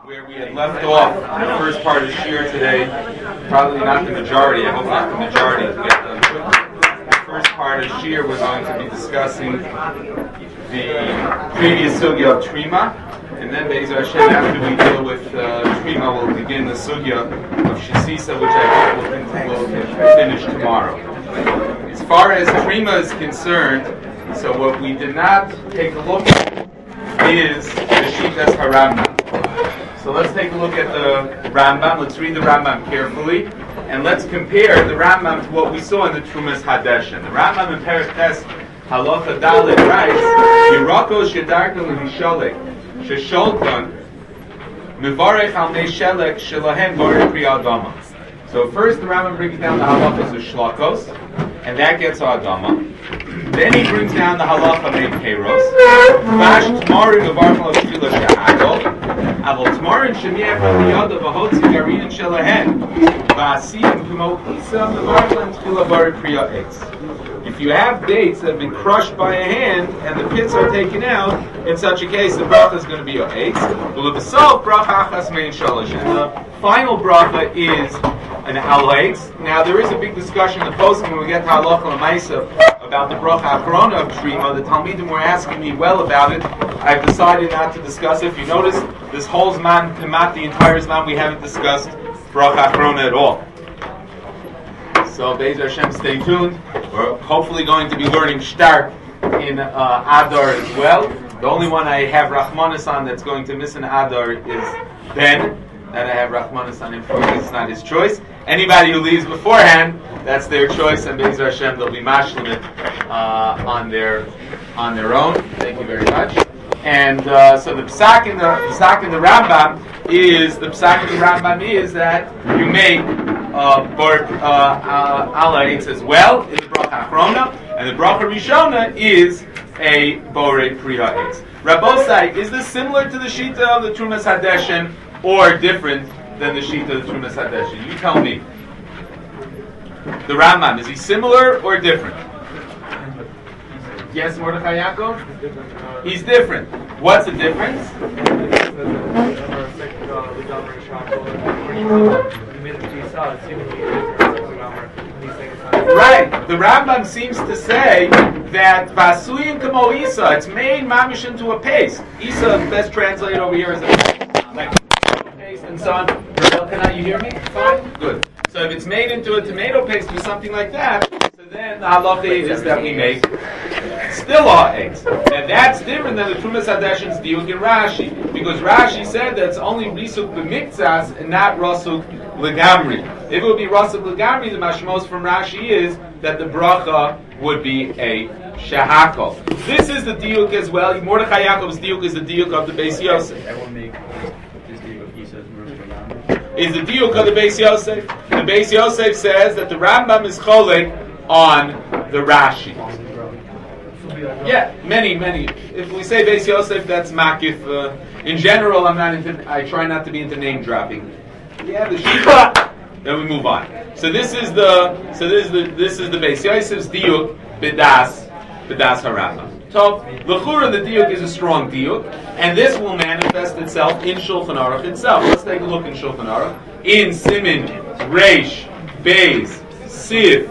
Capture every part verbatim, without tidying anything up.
where we had left off in the first part of the shir today. Probably not the majority. I hope not the majority. To get the, the first part of the shir, we're going to be discussing the previous sugya of Trima, and then Be'ez Hashem, after we deal with uh, Trima, we'll begin the sugya of Shesisa, which I hope we'll, we'll finish tomorrow. As far as Trima is concerned, so what we did not take a look at is the Shitas HaRambam. So let's take a look at the Rambam. Let's read the Rambam carefully, and let's compare the Rambam to what we saw in the Trumas Hadeshin. The Rambam in Perek Tes Halacha Dalet writes, Yirakos shedarka l'hishalek shesholton mevarech al mei shelek shelahen borei pri adama. So first the Rambam brings down the halachas of shlakos, and that gets adama. Then he brings down the halacha mei peiros. Vash tmarim mevarchal shila she'agol. Aval tmarim shemiach aliyada v'hotzi garin shelahen. V'asiyim k'mo isa mevarchal shila borei pri ha'etz. If you have dates that have been crushed by a hand and the pits are taken out, in such a case the bracha is going to be your eitz. Well, the bracha achas mein shalosh, and the final bracha is an al-eitz. Now there is a big discussion in the posting when we get to halacha l'maisa about the bracha achrona of Trima. The Talmidim were asking me well about it. I've decided not to discuss it. If you notice, this whole zman, kemat, the entire zman, we haven't discussed bracha achrona at all. So, Be'ez Hashem, stay tuned. We're hopefully going to be learning Shtar in uh, Adar as well. The only one I have Rachmanis on that's going to miss an Adar is Ben. That I have Rachmanis on him for. It's not his choice. Anybody who leaves beforehand, that's their choice, and Be'ez Hashem, they'll be mashlim it uh, on their on their own. Thank you very much. And uh, so the psak in the psak in the Rambam is the psak in the Rambam is that you make uh, bor uh, ala eitz as well in the bracha achrona, and the bracha rishona is a borei pri ha'etz. Rabbosai, is this similar to the shita of the Trumas Hadeshin or different than the shita of the Trumas Hadeshin? You tell me. The Rambam, is he similar or different? Yes, Mordechai Yaakov? He's different. What's the difference? Right. The Rambam seems to say that Vasuyim Kamo Isa, it's made mamish into a paste. Isa, best translated over here as a paste. Like paste and so on. Can you hear me? Fine? Good. So if it's made into a tomato paste or something like that, so then the halacha is that we make still our eggs. And that's different than the Trumas Hadeshin's diuk in Rashi. Because Rashi said that it's only risuk b'miktzas and not rasuk legamri. If it would be rasuk legamri, the mashmos from Rashi is that the bracha would be a shehakol. This is the diuk as well. Mordechai Yaakov's diuk is the diuk of the Beis Yosef. Is the diuk of the Beis Yosef. The Beis Yosef says that the Rambam is cholek on the Rashi. Yeah, many, many. If we say Beis Yosef, that's makif. Uh, in general, I'm not into. I try not to be into name dropping. Yeah, the shita. Then we move on. So this is the. So this is the. This is the Beis Yosef's diuk bedas bedas harambam. So l'chura, the diuk is a strong diuk, and this will manifest itself in Shulchan Aruch itself. Let's take a look in Shulchan Aruch in Simin Reish Beis Sif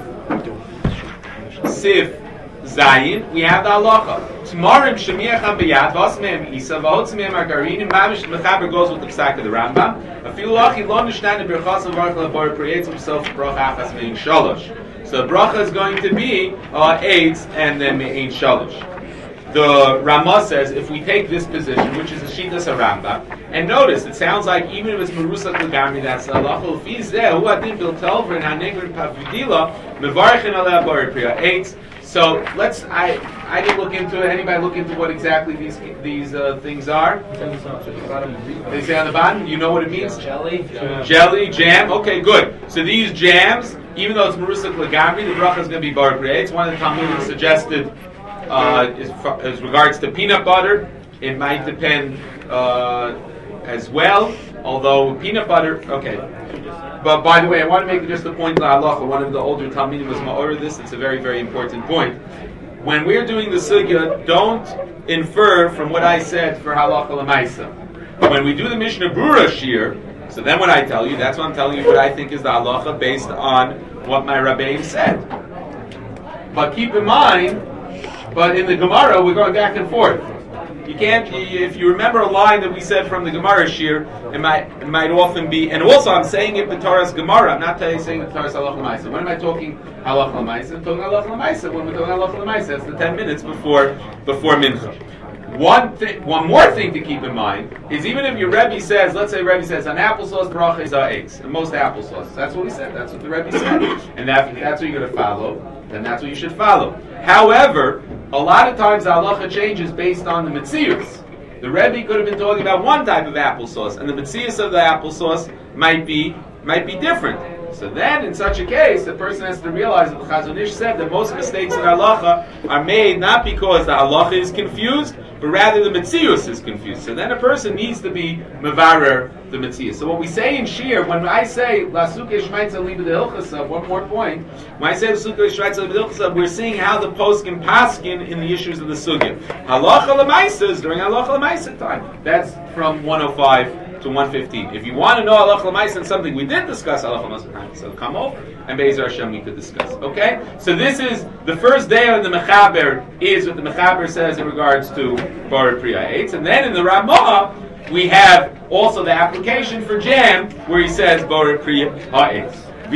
Sif Zayin. We have the halacha. Tmarim shemiacham b'yad v'asmeim isa v'hotzmeim argarin mamish mechaber goes with the psak of the Rambam. Afilu lachi lo nishnan b'rachas v'varchal bor creates himself bracha achas me'in shalosh. So the bracha is going to be uh, eitz and then me'in shalosh. The Ramah says if we take this position, which is the Shitas HaRambam, and notice it sounds like even if it's Merusak L'Gamri, that's halacha l'fi zeh hu adin bil telver and hanegrin pavudila mevarchin aleh borei pri ha'etz. So let's. I I didn't look into it. Anybody look into what exactly these these uh, things are? They say on the bottom. You know what it means? Jelly. Jam. Jelly, jam. Okay, good. So these jams, even though it's Merusak L'Gamri, the bracha is going to be borei pri ha'etz. One of the Talmudim suggested. Uh, as, as regards to peanut butter, it might depend uh, as well. Although peanut butter, okay. But by the way, I want to make just a point. Halacha. One of the older Talmidim was ma'or this. It's a very, very important point. When we're doing the sugya, don't infer from what I said for halacha l'maisa. When we do the Mishnah Brura Shir, so then when I tell you, that's what I'm telling you what I think is the halacha based on what my Rabbeim said. But keep in mind, but in the Gemara, we're going back and forth. You can't, if you remember a line that we said from the Gemara Shir, it might, it might often be, and also I'm saying it with Torah's Gemara, I'm not saying it Torah's Halach L'Maisa. When am I talking Halach L'Maisa? I'm talking Halach L'Maisa. When we're talking Halach L'Maisa, that's the ten minutes before, before Mincha. One thing, one more thing to keep in mind is even if your Rebbe says, let's say Rebbe says, on applesauce, bracha is eggs, and most applesauce. That's what he said, that's what the Rebbe said. And that, that's what you're going to follow, then that's what you should follow. However, a lot of times the halacha changes based on the metzius. The Rebbe could have been talking about one type of applesauce, and the metzius of the applesauce might be might be different. So then, in such a case, the person has to realize that the Chazon Ish said that most mistakes in halacha are made not because the halacha is confused, but rather the metzius is confused. So then a person needs to be mevarer the metzius. So what we say in Shir, when I say la suke shmeitza liba de hilchasa, one more point, when I say la suke shmeitza liba de hilchasa, we're seeing how the poskim paskin in the issues of the sugya. Halacha l'maisa is during halacha l'maisa time. That's from one oh five to one fifteen. If you want to know halacha l'maisa and something we did discuss halacha l'maisa time, so come over and Be'ezer Hashem we could discuss. Okay? So this is the first day of the Mechaber is what the Mechaber says in regards to Borei Pri Ha'etz, and then in the Ramah we have also the application for jam where he says Borei Pri Ha'etz.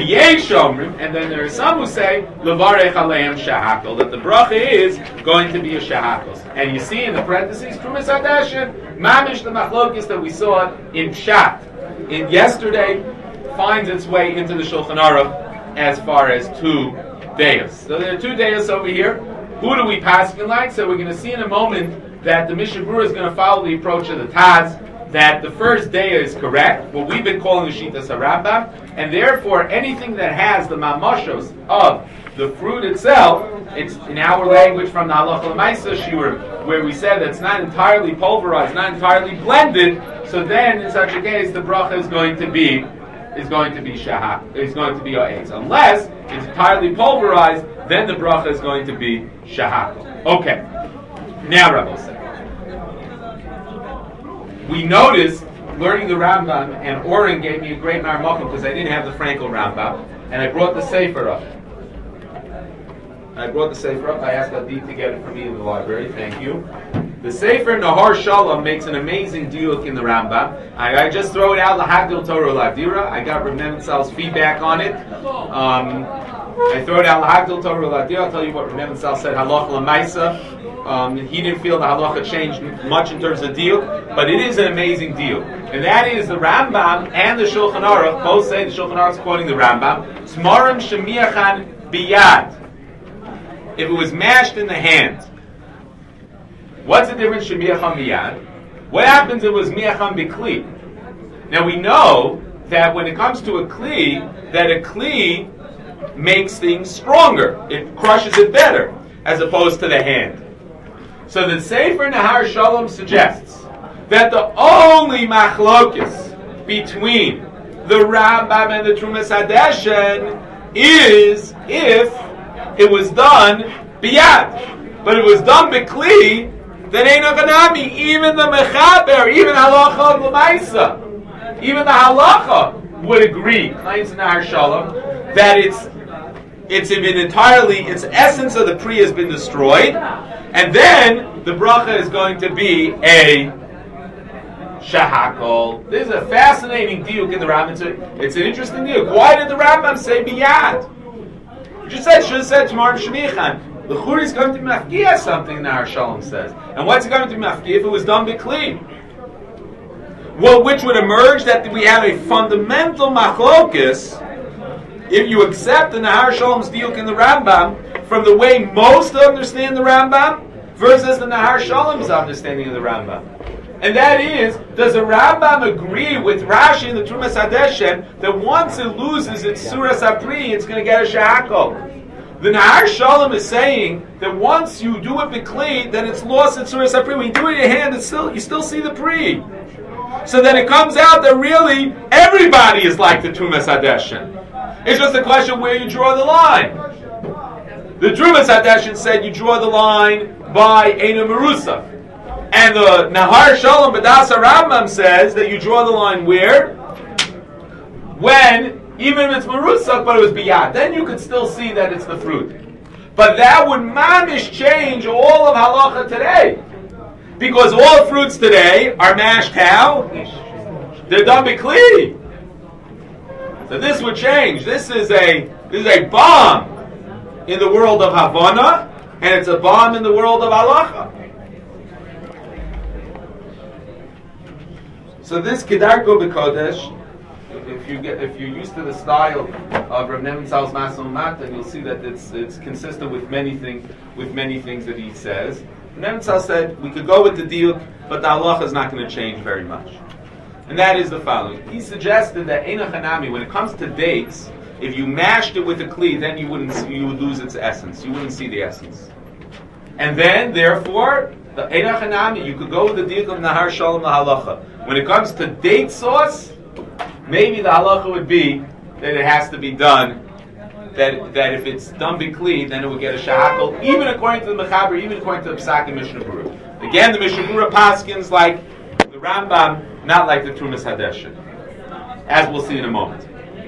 And then there are some who say Levarech Aleim Shahakol, that the bracha is going to be a shahakos. And you see in the parentheses Trumas Hadashen, Mamish the machlokes that we saw in Pshat in yesterday finds its way into the Shulchan Aruch as far as two deos. So there are two deos over here. Who do we pass in line? So we're going to see in a moment that the Mishnah Brura is going to follow the approach of the Taz, that the first day is correct, what we've been calling the Shitas HaRambam, and therefore anything that has the mamashos of the fruit itself, it's in our language from the Halacha L'Maisa Shiur, where we said that it's not entirely pulverized, not entirely blended, so then in such a case the bracha is going to be is going to be shahak, is going to be ha'etz. Unless it's entirely pulverized, then the bracha is going to be shahak. Okay. Now Rabbi said, we noticed learning the Rambam, and Oren gave me a great marmakum because I didn't have the Frankel Rambam, and I brought the Sefer up. I brought the Sefer up. I asked Adi to get it for me in the library. Thank you. The Sefer Nahar Shalom makes an amazing diuk in the Rambam. I, I just throw it out, Lahagdil Torah Ladira. I got Reb Nebenzahl's feedback on it. Um, I throw it out, Lahagdil Torah Ladira. I'll tell you what Reb Nebenzahl said, Halach L'Maisa. Um, he didn't feel the halacha changed much in terms of deal, but it is an amazing deal. And that is the Rambam and the Shulchan Aruch both say, the Shulchan Aruch is quoting the Rambam, Smarim Shemiachan Biyad. If it was mashed in the hand. What's the difference Shemiachan Biyad? What happens if it was Miachan Bikli? Now we know that when it comes to a Kli, that a Kli makes things stronger. It crushes it better, as opposed to the hand. So the Sefer Nahar Shalom suggests that the only machlokes between the Rambam and the Trumas Hadeshen is if it was done biyad. But it was done bikli, then ain't a ganami. Even the Mechaber, even halacha l'maisa, even the halacha would agree, claims in Nahar Shalom, that it's it's been entirely, its essence of the pri has been destroyed. And then the bracha is going to be a shahakol. This is a fascinating diuk in the Rambam. It's, a, it's an interesting diuk. Why did the Rambam say biyad? You just said, should have said tomorrow shemichan. The churi is going to be mafkiya something, Nahar Shalom says. And what's it going to be mafkiya if it was done bikli? Well, which would emerge that we have a fundamental machlokes, if you accept the Nahar Shalom's diuk in the Rambam, from the way most understand the Rambam versus the Nahar Shalom's understanding of the Rambam. And that is, does the Rambam agree with Rashi in the Trumas Hadeshen that once it loses its Surah Sapri, it's going to get a Shahako? The Nahar Shalom is saying that once you do it b'kli, then it's lost its Surah Sapri. When you do it in your hand, it's still, you still see the Pri. So then it comes out that really everybody is like the Trumas Hadeshen. It's just a question where you draw the line. The Trumas Hadeshen said you draw the line by Eina Merusaf. And the Nahar Shalom B'das Rambam says that you draw the line where? When, even if it's Marusak, but it was Biyad, then you could still see that it's the fruit. But that would mamish change all of halacha today. Because all fruits today are mashed how? They're done b'kli. So this would change. This is a this is a bomb in the world of Havana, and it's a bomb in the world of halacha. So this Kedarko B'Kodesh, if you get if you're used to the style of Rav Nebenzahl's Masel Mata, you'll see that it's it's consistent with many things with many things that he says. Rav Nebenzahl said we could go with the diuk, but the halacha is not going to change very much. And that is the following. He suggested that Eina Chanami, when it comes to dates, if you mashed it with a kli, then you wouldn't see, you would lose its essence. You wouldn't see the essence. And then, therefore, the Eina Chanami, you could go with the diuk of Nahar Shalom LaHalacha. When it comes to date sauce, maybe the halacha would be that it has to be done, that that if it's done b'kli, then it would get a shahakol, even according to the Mechaber, even according to the Psak and Mishnah Berurah. Again, the Mishnah Berurah paskins like the Rambam, not like the Trumas Hadeshin, as we'll see in a moment.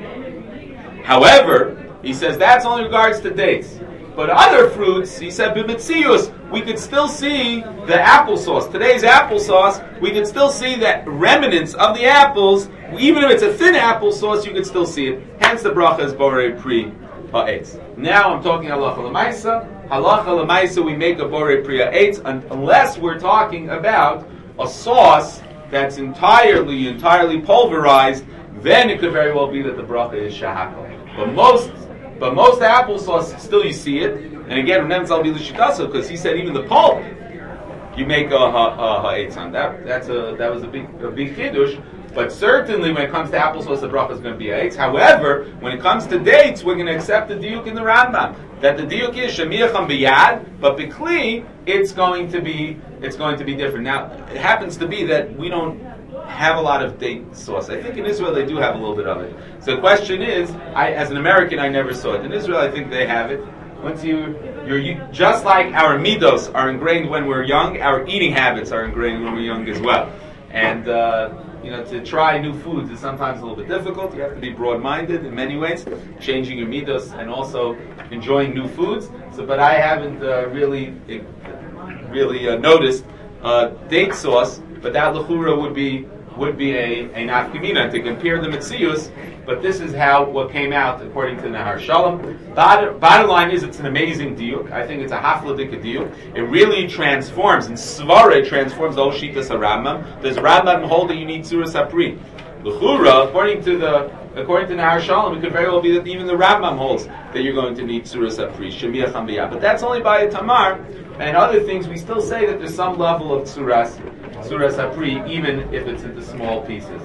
However, he says that's only regards to dates. But other fruits, he said, b'mitzius, we could still see the applesauce. Today's applesauce, we could still see the remnants of the apples. Even if it's a thin applesauce, you could still see it. Hence the bracha is borei pri ha'etz. Now I'm talking halacha l'maisa. Halacha l'maisa, we make a borei pri ha'etz unless we're talking about a sauce that's entirely, entirely pulverized. Then it could very well be that the bracha is shahakal. But most But most applesauce, still you see it. And again, Nebenzahl Bilishikasa, because he said even the pulp, you make a ha'etz on. That that's a that was a big a big chiddush. But certainly when it comes to applesauce, the bracha is going to be ha'etz. However, when it comes to dates, we're going to accept the diuk in the Rambam that the diuk is shemiacham biyad, but b'kli it's going to be it's going to be different. Now it happens to be that we don't have a lot of date sauce. I think in Israel they do have a little bit of it. So the question is, I, as an American, I never saw it. In Israel, I think they have it. Once you, you're you, just like our midos are ingrained when we're young, our eating habits are ingrained when we're young as well. And uh, you know, to try new foods is sometimes a little bit difficult. You have to be broad-minded in many ways, changing your midos and also enjoying new foods. So, but I haven't uh, really, really uh, noticed uh, date sauce. But that lechura would be would be a, a nafkamina to compare the mitzius, but this is how what came out according to Nahar Shalom. Bottom, bottom line is it's an amazing diuk. I think it's a hafladika diuk. It really transforms, and svara transforms the whole shitas Rambam. Does Rambam hold that you need surah sapri? Lechura, according to the according to Nahar Shalom, it could very well be that even the Rambam holds that you're going to need surah sapri, shemiach ambiyah. But that's only by a tamar, and other things we still say that there's some level of surahs. Surah Sapri, even if it's into small pieces.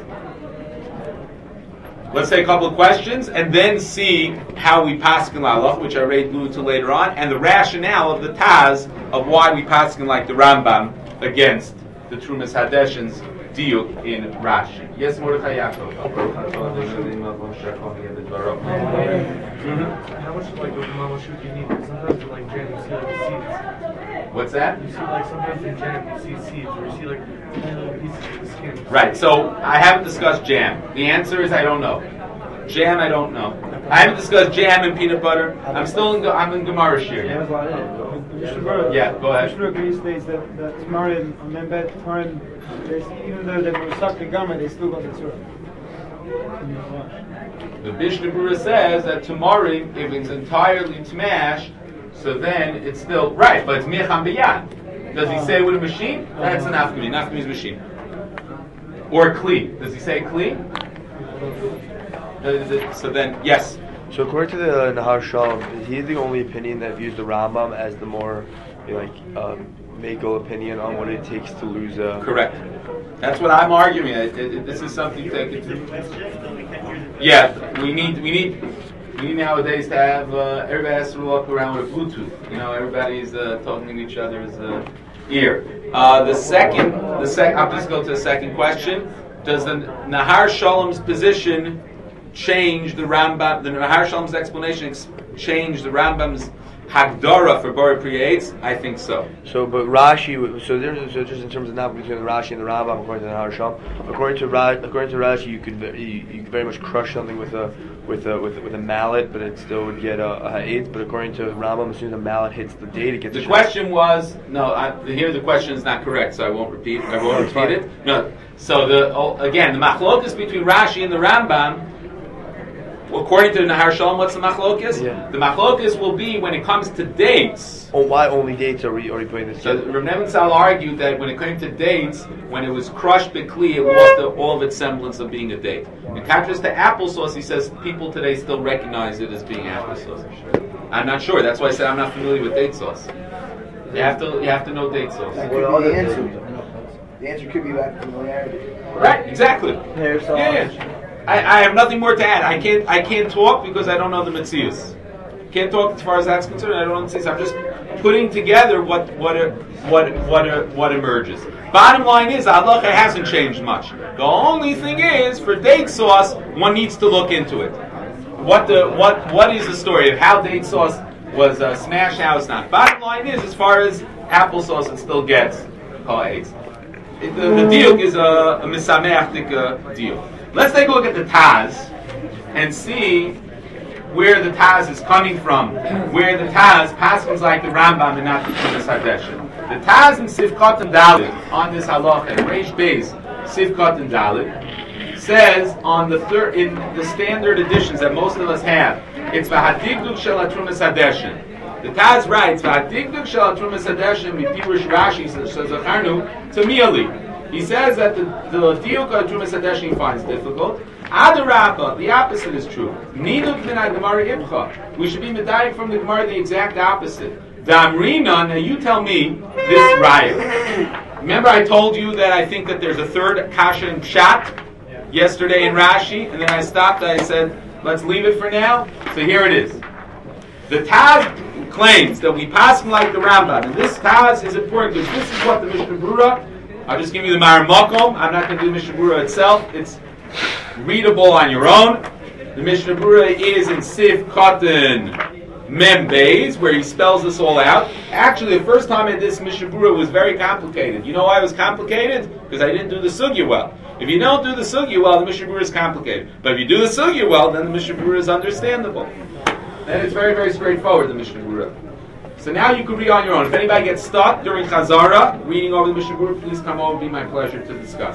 Let's take a couple of questions and then see how we paskin lalach, which I already alluded to later on, and the rationale of the Taz of why we paskin like the Rambam against the Trumas Hadeshin's diuk in Rashi. Yes, Mordechai Yaakov. How much like of mama shoot you need? Sometimes like jam you see like seeds. What's that? You see like sometimes in jam you see seeds, or you see like tiny little pieces of the skin. Right. So I haven't discussed jam. The answer is I don't know. Jam, I don't know. I haven't discussed jam and peanut butter. I'm still in. I'm in Gemara Shir. Yeah. Yeah. Go ahead. Mishnah Berurah states that that Tamarim, Membet Tamarim, even though they were stuck in Gama, they still got the tzura. The Mishnah Berurah says that Tamarim, if it's entirely tmash, so then it's still right, but it's miacham biyad. Does he say with a machine? That's an afkami. An afkami is machine. Or kli. Does he say kli? So then, yes. So according to the Nahar Shalom, is he the only opinion that views the Rambam as the more, you know, like, um, Mako opinion on what it takes to lose a... Correct. That's what I'm arguing. It, it, it, this is something to take into... Yeah, we need, we need, we need nowadays to have, uh, everybody has to walk around with Bluetooth. You know, everybody's uh, talking to each other's uh, ear. Uh, the second, the sec, I'll just go to the second question. Does the Nahar Shalom's position change the Rambam, the Nahar Shalom's explanation ex- change the Rambam's Hagdara for Bora Priya Eitz, I think so. So, but Rashi, so there's so just in terms of not between the Rashi and the Rambam, according to the Harsham, according to Ra, according to Rashi, you could ve- you, you could very much crush something with a with a with, a- with a mallet, but it still would get a, a ha'etz. But according to Rambam, as soon as the mallet hits the date, it gets. The a question was no. I, here the question is not correct, so I won't repeat. I won't That's repeat fine. it. No. So the oh, again the machlokas between Rashi and the Rambam. According to the Nahar Shalom, what's the machlokas? Yeah. The machlokas will be when it comes to dates. Oh, why only dates are we are we putting this? So together? Rav Nebenzahl argued that when it came to dates, when it was crushed bikli, it lost the, all of its semblance of being a date. In contrast to applesauce, he says people today still recognize it as being applesauce. I'm not sure. That's why I said I'm not familiar with date sauce. You have to you have to know date sauce. That could be the answer. The answer could be lack of familiarity. Right? Exactly. Hair sauce. Yeah, yeah. I, I have nothing more to add. I can't I can't talk because I don't know the Metzius. Can't talk as far as that's concerned. I don't know the Metzius. I'm just putting together what what a, what what a, what emerges. Bottom line is, halacha hasn't changed much. The only thing is, for date sauce, one needs to look into it. What the what what is the story of how date sauce was uh, smashed, how it's not. Bottom line is, as far as applesauce, it still gets kol eggs. The, the deal is a, a misameachtik uh, deal. Let's take a look at the Taz and see where the Taz is coming from, where the Taz passes like the Rambam and not the Tumas Hadeshin. The Taz in Sivkot and Dalit on this halacha, Reish Beis, Sivkot and Dalit, says on the third in the standard editions that most of us have, it's V'hadigduk shel Tumas Hadeshin. The Taz writes, "V'hadigduk shel Tumas Hadeshin mipirush Rashi shezacharnu tamili." He says that the the diuk of Tumas Hadeshin he finds difficult. Adarabba, the opposite is true. Niduk min Gemara ibcha. We should be medayik from the Gemara the exact opposite. Damrina, now you tell me this raya. Remember I told you that I think that there's a third kasha and pshat yesterday in Rashi, and then I stopped and I said, let's leave it for now. So here it is. The Taz claims that we pass like the Rambam, and this Taz is important because this is what the Mishnah Berurah. I'll just give you the Mar Makom. I'm not going to do the Mishnah Berurah itself. It's readable on your own. The Mishnah Berurah is in Siv Katan Mem Beis, where he spells this all out. Actually, the first time I did this Mishnah Berurah was very complicated. You know why it was complicated? Because I didn't do the Sugya well. If you don't do the Sugya well, the Mishnah Berurah is complicated. But if you do the Sugya well, then the Mishnah Berurah is understandable. And it's very, very straightforward, the Mishnah Berurah. So now you can read on your own. If anybody gets stuck during Chazara, reading over the Mishnah Berurah, please come over. It would be my pleasure to discuss.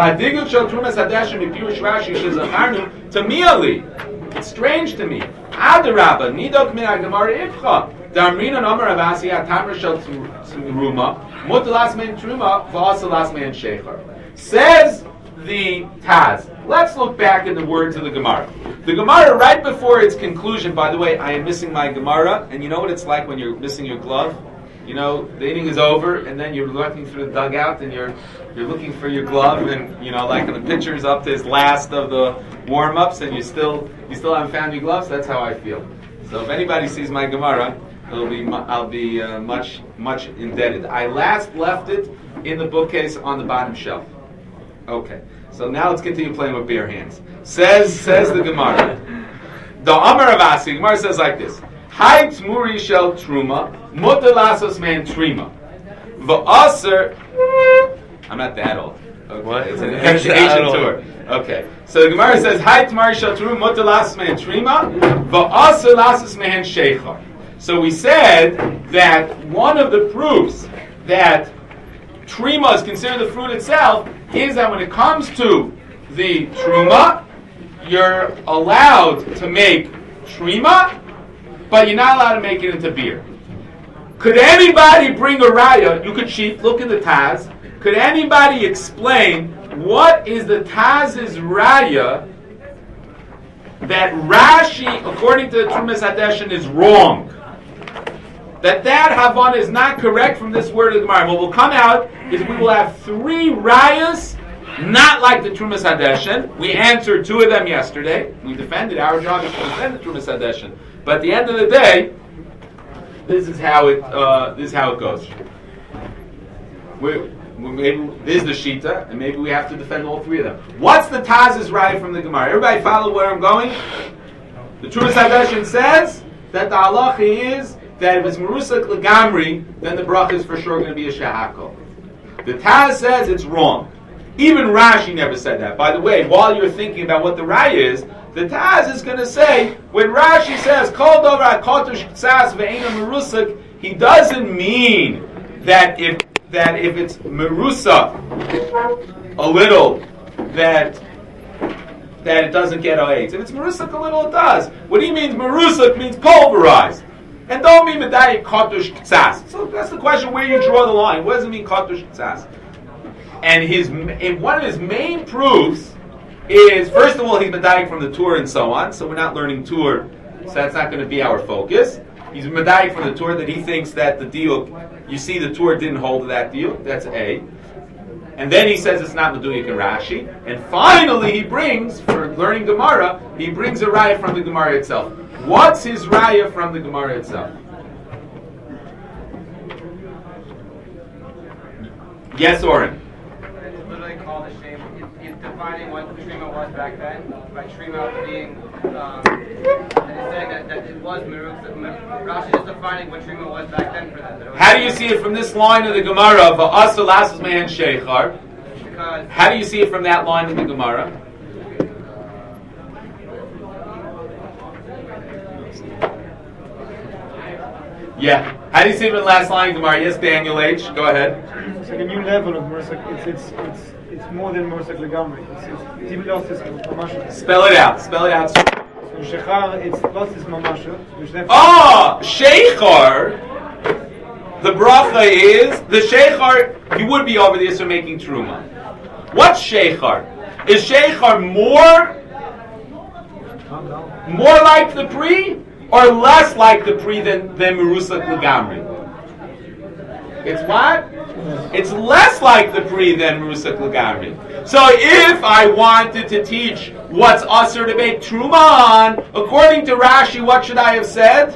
It's strange to me. Adarabba, nidok min Gemara ibcha. Damrina nomer avasi atamra shel truma, mutalas men truma, v'asalas men shechar. Says the Taz. Let's look back at the words of the Gemara. The Gemara, right before its conclusion, by the way, I am missing my Gemara, and you know what it's like when you're missing your glove? You know, the inning is over, and then you're looking through the dugout, and you're you're looking for your glove, and you know, like the pitcher's up to his last of the warm-ups, and you still you still haven't found your gloves. That's how I feel. So if anybody sees my Gemara, it'll be mu- I'll be uh, much much indebted. I last left it in the bookcase on the bottom shelf. Okay, so now let's continue playing with bare hands. Says says the Gemara. The Amar Avasi, Gemara says like this: Hai tmuri shel truma, mutalasos man trima. V'aser. I'm not that old. Okay, What? it's an education tour. Okay, so the Gemara says Hai tmuri shel truma, mutalasos man trima, v'aser lasos man sheichar. So we said that one of the proofs that trima is considered the fruit itself is that when it comes to the truma, you're allowed to make trima, but you're not allowed to make it into beer. Could anybody bring a raya? You could cheat, look in the Taz. Could anybody explain what is the Taz's raya that Rashi, according to the Tumas Hadeshin, is wrong? That that Havana is not correct from this word of the Gemara. What will come out is we will have three rayas, not like the Tumas Hadeshin. We answered two of them yesterday. We defended. Our job is to defend the Tumas Hadeshin. But at the end of the day, this is how it uh, this is how it goes. We, we maybe this is the shita, and maybe we have to defend all three of them. What's the Taz's raya from the Gemara? Everybody follow where I'm going? The Tumas Hadeshin says that the halacha is that if it's Marusak Lagamri, then the bracha is for sure going to be a Shehakol. The Taz says it's wrong. Even Rashi never said that. By the way, while you're thinking about what the Raya is, the Taz is going to say, when Rashi says, Kol Dover HaKotush Ktsas Ve'ena Marusak, he doesn't mean that if that if it's Marusak a little, that that it doesn't get AIDS. If it's Marusak a little, it does. What he means, Marusak means pulverized. And don't mean Medayik Kotush Ktsas. So that's the question, where you draw the line. What does it mean Kotush Ktsas? And his and one of his main proofs is, first of all, he's Medayik from the Torah and so on. So we're not learning Torah, so that's not going to be our focus. He's Medayik from the Torah that he thinks that the deal, you see the Torah didn't hold to that deal. That's A. And then he says it's not Meduyik and Rashi. And finally he brings, for learning Gemara, he brings a raya from the Gemara itself. What's his raya from the Gemara itself? Yes, Oren? It's literally called a shame. He's defining what Trima was back then by Trima being, um, and he's saying that, that it was Meruk. Rashi is defining what Trima was back then for them. How do you see it from this line of the Gemara? Va'asal asas me'en sheichar. Because How do you see it from that line of the Gemara? Yeah. How do you see it from the last line of the Gemara? Yes, Daniel H. Go ahead. It's like a new level of Mursak. It's it's it's it's more than Mursak Legamri. It's it's, it's even lost its Mamasha. Spell it out. Spell it out. So Shechar, it's lost its Mamasha. which therefore- Oh, Sheichar. The bracha is the Sheichar. You would be over there so making truma. What's Sheichar? Is Sheichar more more like the pre or less like the pre than than Merusak Lagamri? It's what? It's less like the pre than Merusak Lagamri. So if I wanted to teach what's usher to make truma on, according to Rashi, what should I have said?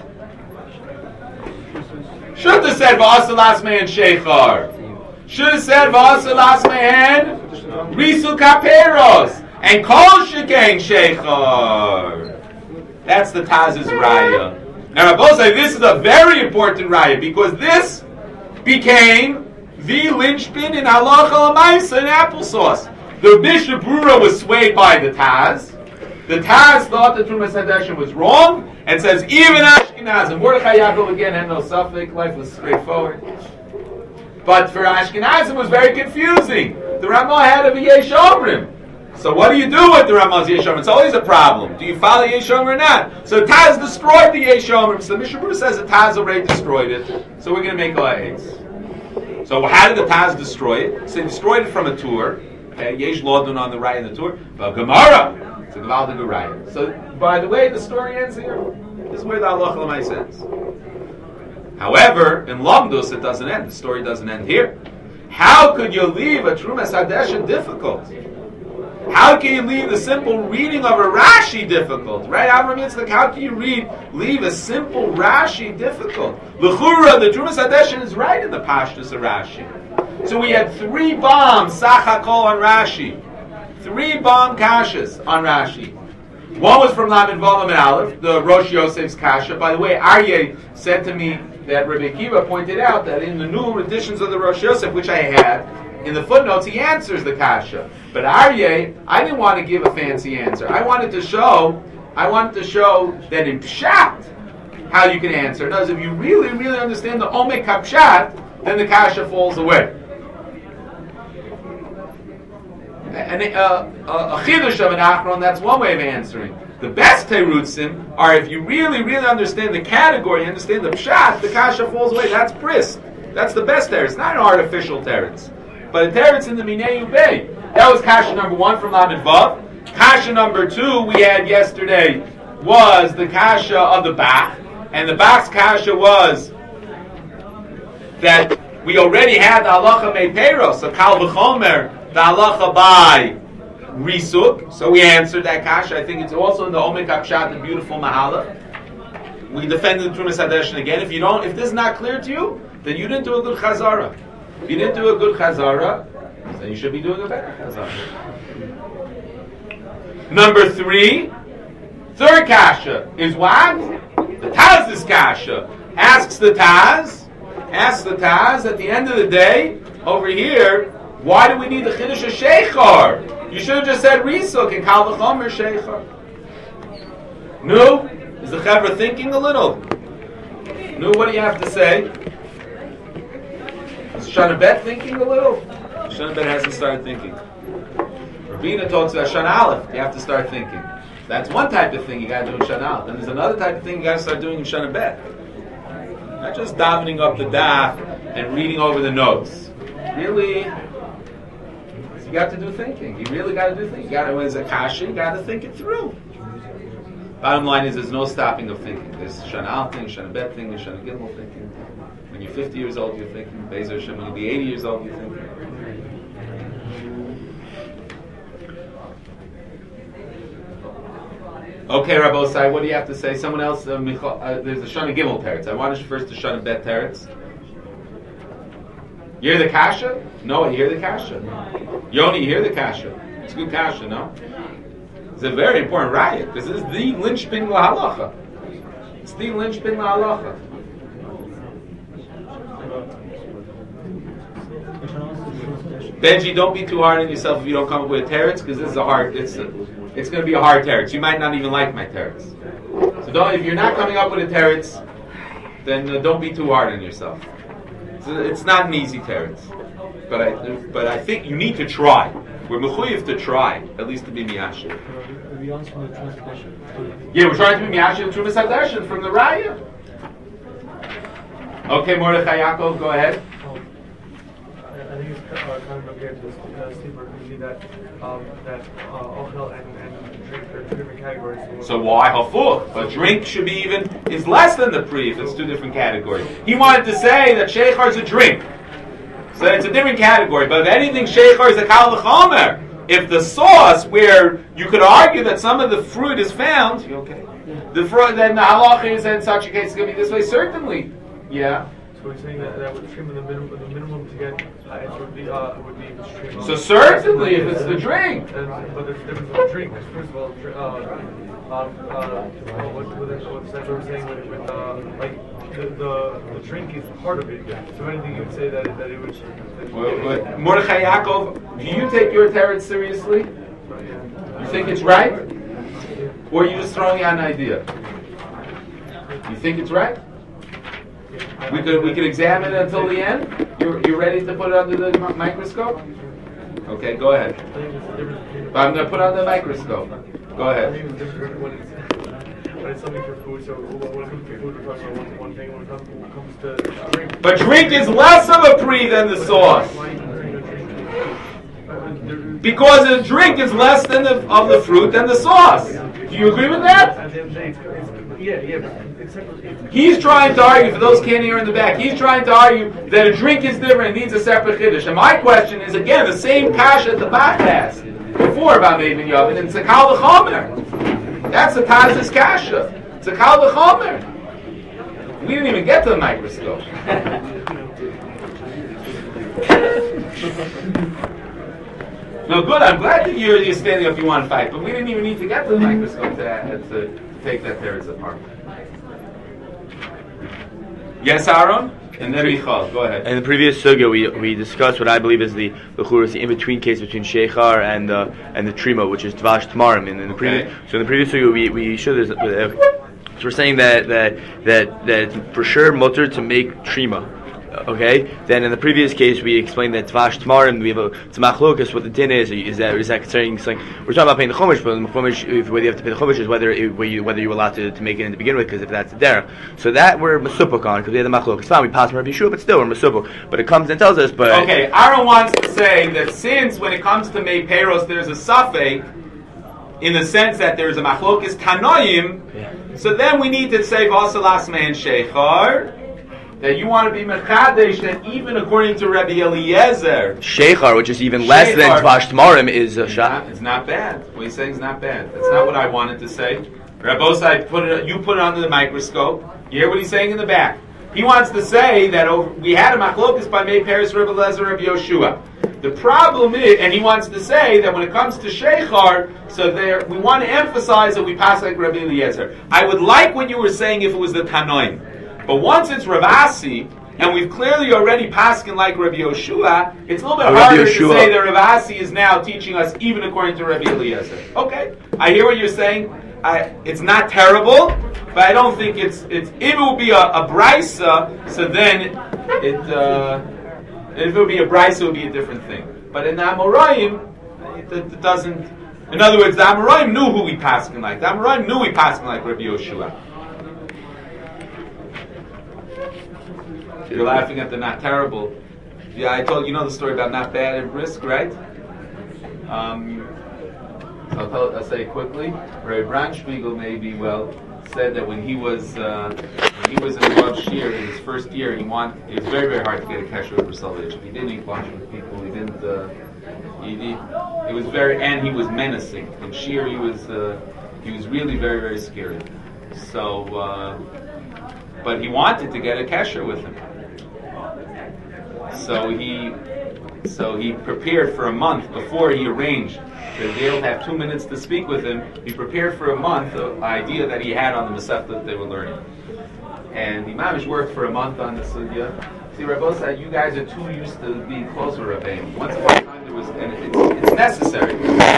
Should have said V'asalas me'en Sheichar. Should have said V'asalas me'en Risu Kaperos. And Kol Shekain Sheichar. That's the Taz's Raya. Now Rabbi say this is a very important Raya because this became the linchpin in Halacha L'Maisa in applesauce. The Bishop Brura was swayed by the Taz. The Taz thought that Trumas Hadeshin was wrong and says even Ashkenazim. Mordechai Yaakov again had no suffix. Life was straightforward. But for Ashkenazim it was very confusing. The Ramah had a Yesh Omrim. So what do you do with the Ramah's Yesh Omrim? It's always a problem. Do you follow Yesh Omrim or not? So Taz destroyed the Yesh Omrim. So the Mishnah Berurah says the Taz already destroyed it. So we're going to make La'etz. So how did the Taz destroy it? So he destroyed it from a tour. Okay, Yesh Lodun on the right in the tour. But Gemara, it's a Gvaldig Raya. So by the way, the story ends here. This is where the Halacha L'Maisa ends. However, in Lamdus it doesn't end. The story doesn't end here. How could you leave a Trumas Hadeshin difficult? How can you leave the simple reading of a Rashi difficult? Right? Avram Yitzchak, how can you read, leave a simple Rashi difficult? L'chura, the Trumas Hadeshin is right in the Pashtus of Rashi. So we had three bombs, Sachakol on Rashi. Three bomb kashas on Rashi. One was from Lamed Vav and Aleph, the Rosh Yosef's kasha. By the way, Aryeh said to me that Rabbi Akiva pointed out that in the new editions of the Rosh Yosef, which I had, in the footnotes, he answers the kasha. But Aryeh, I didn't want to give a fancy answer. I wanted to show, I wanted to show that in Pshat, how you can answer. In other words, if you really, really understand the Omek HaPshat, then the kasha falls away. And uh, a chidush of an achron, that's one way of answering. The best terutzim are if you really, really understand the category, understand the pshat, the kasha falls away. That's bris. That's the best teretz. It's not an artificial teretz, but a teretz in the Minei Ubei. That was kasha number one from Lamed Vav. Kasha number two we had yesterday was the kasha of the Bach, and the Bach's kasha was that we already had the halacha meiperos, so kal v'chomer, the halacha by risuk. So we answered that kasha. I think it's also in the Omek HaPshat, the beautiful Mahala. We defended the Trumas Hadeshin again. If you don't, if this is not clear to you, then you didn't do a good chazara. If you didn't do a good chazara, then you should be doing a better chazara. Number three, third kasha is what? The Taz's kasha. Asks the Taz, asks the Taz, at the end of the day, over here, why do we need the Chiddush of Sheikhar? You should have just said Risuk and Kal V'chomer Sheikhar. No? Is the Chevra thinking a little? No, what do you have to say? Is Shana Bet thinking a little? Shana Bet hasn't started thinking. Rabina talks about Shana Aleph, you have to start thinking. That's one type of thing you got to do in Shana Aleph. And there's another type of thing you got to start doing in Shana Bet. Not just davening up the daf and reading over the notes. Really, you got to do thinking. You really got to do thinking. You got to, when it's a kasha, you got to think it through. Bottom line is, there's no stopping of thinking. There's Shana Aleph thing, Shana Bet thing, there's Shana Gimel thinking. When you're fifty years old, you're thinking. Bezer Hashem, when you be eighty years old, you're thinking. Okay, Rabbosai, what do you have to say? Someone else, uh, Michal, uh, there's a Shana Gimel teretz. I want to first to Shana Bet teretz. You hear the kasha? No, you hear the kasha. Yoni, you hear the kasha. It's good kasha, no? It's a very important riot, because this is the linchpin lahalacha. It's the linchpin lahalacha. Benji, don't be too hard on yourself if you don't come up with a teretz, because this is a hard, it's a, it's going to be a hard teretz. You might not even like my teretz. So don't, if you're not coming up with a teretz, then uh, don't be too hard on yourself. So it's not an easy teretz. But I, but I think you need to try. We're mechuyev to try, at least to be miyashir. Yeah, we're trying to be miyashir Trumas Hadashin from the Raya. Okay, Mordechai Yaakov, go ahead. I think it's uh, kind of okay to uh, sleeper usually that um, that uh, alcohol and, and drink are two different categories. So why hafuch? But drink should be even is less than the pre if it's two different categories. He wanted to say that sheikhar is a drink, so it's a different category. But if anything, sheikhar is a kal v'chomer. If the sauce, where you could argue that some of the fruit is found, you okay? The fruit, then the halacha is in such a case going to be this way. Certainly, yeah. So we're saying that, that would stream the minimum, the minimum to get uh, it would be uh, would be stream. So certainly, if it's the drink. And, but there's a difference with drink. First of all, dr- uh, um, uh, what what what's that we're saying with, with uh, like the, the the drink is part of it. So anything you would say that that it would. That Well, but Mordechai Yaakov, do you take your teretz seriously? You think it's right, or are you just throwing out an idea? You think it's right? We could we could examine it until the end. You you ready to put it under the mi- microscope? Okay, go ahead. But I'm going to put it under the microscope. Go ahead. But it's something for food. So when it comes to food, we're talking about one, one thing. When it comes, when it comes to drink, But drink is less of a pre than the sauce, because the drink is less than the of the fruit than the sauce. Do you agree with that? At the end of the day, it's, it's, yeah, yeah, but it's separate. He's trying to argue, for those can't hear in the back, he's trying to argue that a drink is different and needs a separate chiddush. And my question is, again, the same kasha at the back asked before about Maven Yavin, and it's a kal v'chomer. That's the Taz's kasha. It's a kal v'chomer. We didn't even get to the microscope. No, good, I'm glad that you're, you're standing up, you want to fight, but we didn't even need to get to the microscope to, to, to take that teretz apart. Yes, Aaron? And then Michal, go ahead. In the previous sugya, we we discussed what I believe is the the churus, the in between case between sheikhar and uh, and the trima, which is dvash tamarim. And in the previous, Okay. so in the previous sugya, we we showed this. Uh, so we're saying that that that that it's for sure mutter to make trima. Okay. Then in the previous case, we explained that tvash tamarim. We have a tzmachlokas. What the din is is that is that concerning something. We're talking about paying the chumash, but the chumash, if whether you have to pay the chumash is whether it, whether you whether you're allowed to, to make it in to begin with, because if that's the derech. So that we're masupuk on because we have the machlokas. Fine, we pass from Rabbi Yeshua, but still we're masupuk. But it comes and tells us. But Okay, Aaron wants to say that since when it comes to Mei Peros, there's a suffix in the sense that there's a machlokes tanoim, Yeah. so then we need to say vasalas me'en sheichar, that you want to be mechadesh, that even according to Rabbi Eliezer, sheikhar, which is even less than Sheikhar. tvash tamarim, is a it's shah. not, it's not bad. What he's saying is not bad. That's not what I wanted to say. Rabbosai, put it, you put it under the microscope. You hear what he's saying in the back. He wants to say that over, we had a machlokas by Mei Peres, Rabbi Eliezer, Rabbi Yoshua. The problem is, and he wants to say that when it comes to sheikhar, so there we want to emphasize that we pass like Rabbi Eliezer. I would like what you were saying if it was the tanoim. But once it's Rav Asi, and we've clearly already paskin like Rabbi Yoshua, it's a little bit Rabbi harder Yoshua. to say that Rav Asi is now teaching us even according to Rabbi Eliezer. Okay, I hear what you're saying. I, it's not terrible, but I don't think it's it's. If it would be a, a brisa, so then it. Uh, if it would be a brisa, it would be a different thing. But in the Amoraim, it, it doesn't. In other words, the Amoraim knew who we paskin like. The Amoraim knew we paskin like Rabbi Yoshua. You're laughing at the not terrible. Yeah, I told you know the story about not bad and brisk, right? Um, so I'll, tell, I'll say it quickly. Rabbi Branchspiegel maybe well said that when he was uh, when he was in Rav Shir in his first year, he wanted it was very very hard to get a kesher with Salvation. He didn't eat lunch with people. He didn't. Uh, he, he, it was very and he was menacing. In Shir he was uh, he was really very very scary. So, uh, but he wanted to get a kesher with him. So he, so he prepared for a month before he arranged that they'll have two minutes to speak with him. He prepared for a month the idea that he had on the Masechta that they were learning, and the Mamish worked for a month on the sugya. See, Rabbi said, "You guys are too used to being closer, Rabbi. Once upon a time there was, and it's, it's necessary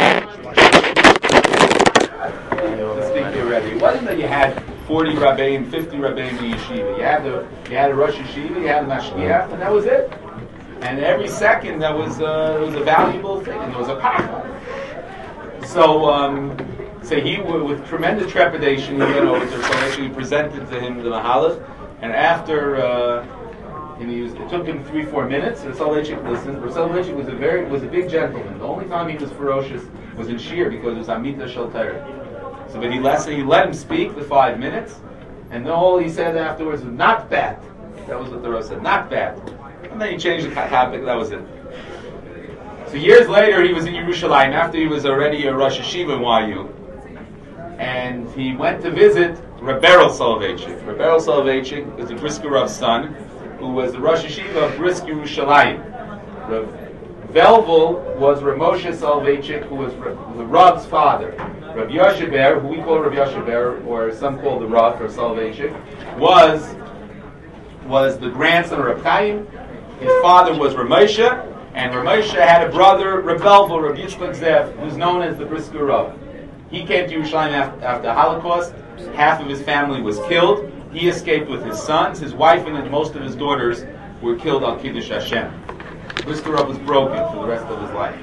to speak to your Rebbe. It wasn't that you had forty Rabbeim, fifty Rabbeim in the yeshiva. You had the, you had a Rosh Yeshiva, you had a Mashgiach, and that was it. And every second that was, uh, was a valuable thing, and there was a pacha. So, um, so he, with tremendous trepidation, he went over to Soloveitchik, he presented to him the Mahalach, and after, uh, and he was, it took him three, four minutes, and Soloveitchik listened. Soloveitchik was a very, was a big gentleman. The only time he was ferocious was in Shir, because it was Amita Shel Torah. So, but he let, he let him speak the five minutes, and all he said afterwards was, not bad. That was what the Rosh said, not bad. And then he changed the topic, that was it. So years later, he was in Yerushalayim, after he was already a Rosh Yeshiva in Y U. And he went to visit Reb Beryl Soloveitchik. Reb Beryl Soloveitchik was the Brisker Rav's son, who was the Rosh Yeshiva of Brisk Yerushalayim. Reb Velvel was Reb Moshe Soloveitchik, who was Reb, the Rav's father. Reb Yosheber, who we call Reb Yosheber, or some call the Rav, or Soloveitchik, was, was the grandson of Reb Chaim. His father was Ramosha, and Ramosha had a brother, Reb Velvel, Reb Yitzchak Zev, who's known as the Brisker Rav. He came to Yerushalayim after, after the Holocaust. Half of his family was killed. He escaped with his sons. His wife and most of his daughters were killed on Kiddush Hashem. Brisker Rav was broken for the rest of his life.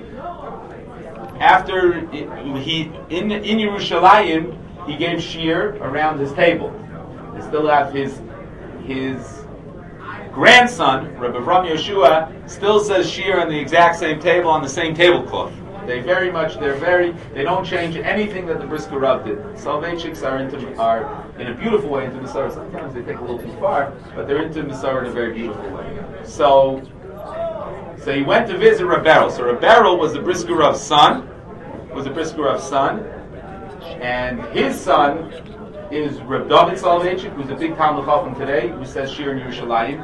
After he in in Yerushalayim, he gave shir around his table. They still have his his. grandson, Rabbi Avram Yoshua, still says shir on the exact same table, on the same tablecloth. They very much, they're very, they don't change anything that the Brisker Rav did. Soloveitchiks are into, are in a beautiful way into Masarah. Sometimes they take a little too far, but they're into Masarah in a very beautiful way. So, so he went to visit Reb Beryl. So Reb Beryl was the Brisker Rav's son, was the Brisker Rav's son, and his son is Reb David Soloveitchik, who's a big Talmud Chacham today, who says shir in Yerushalayim.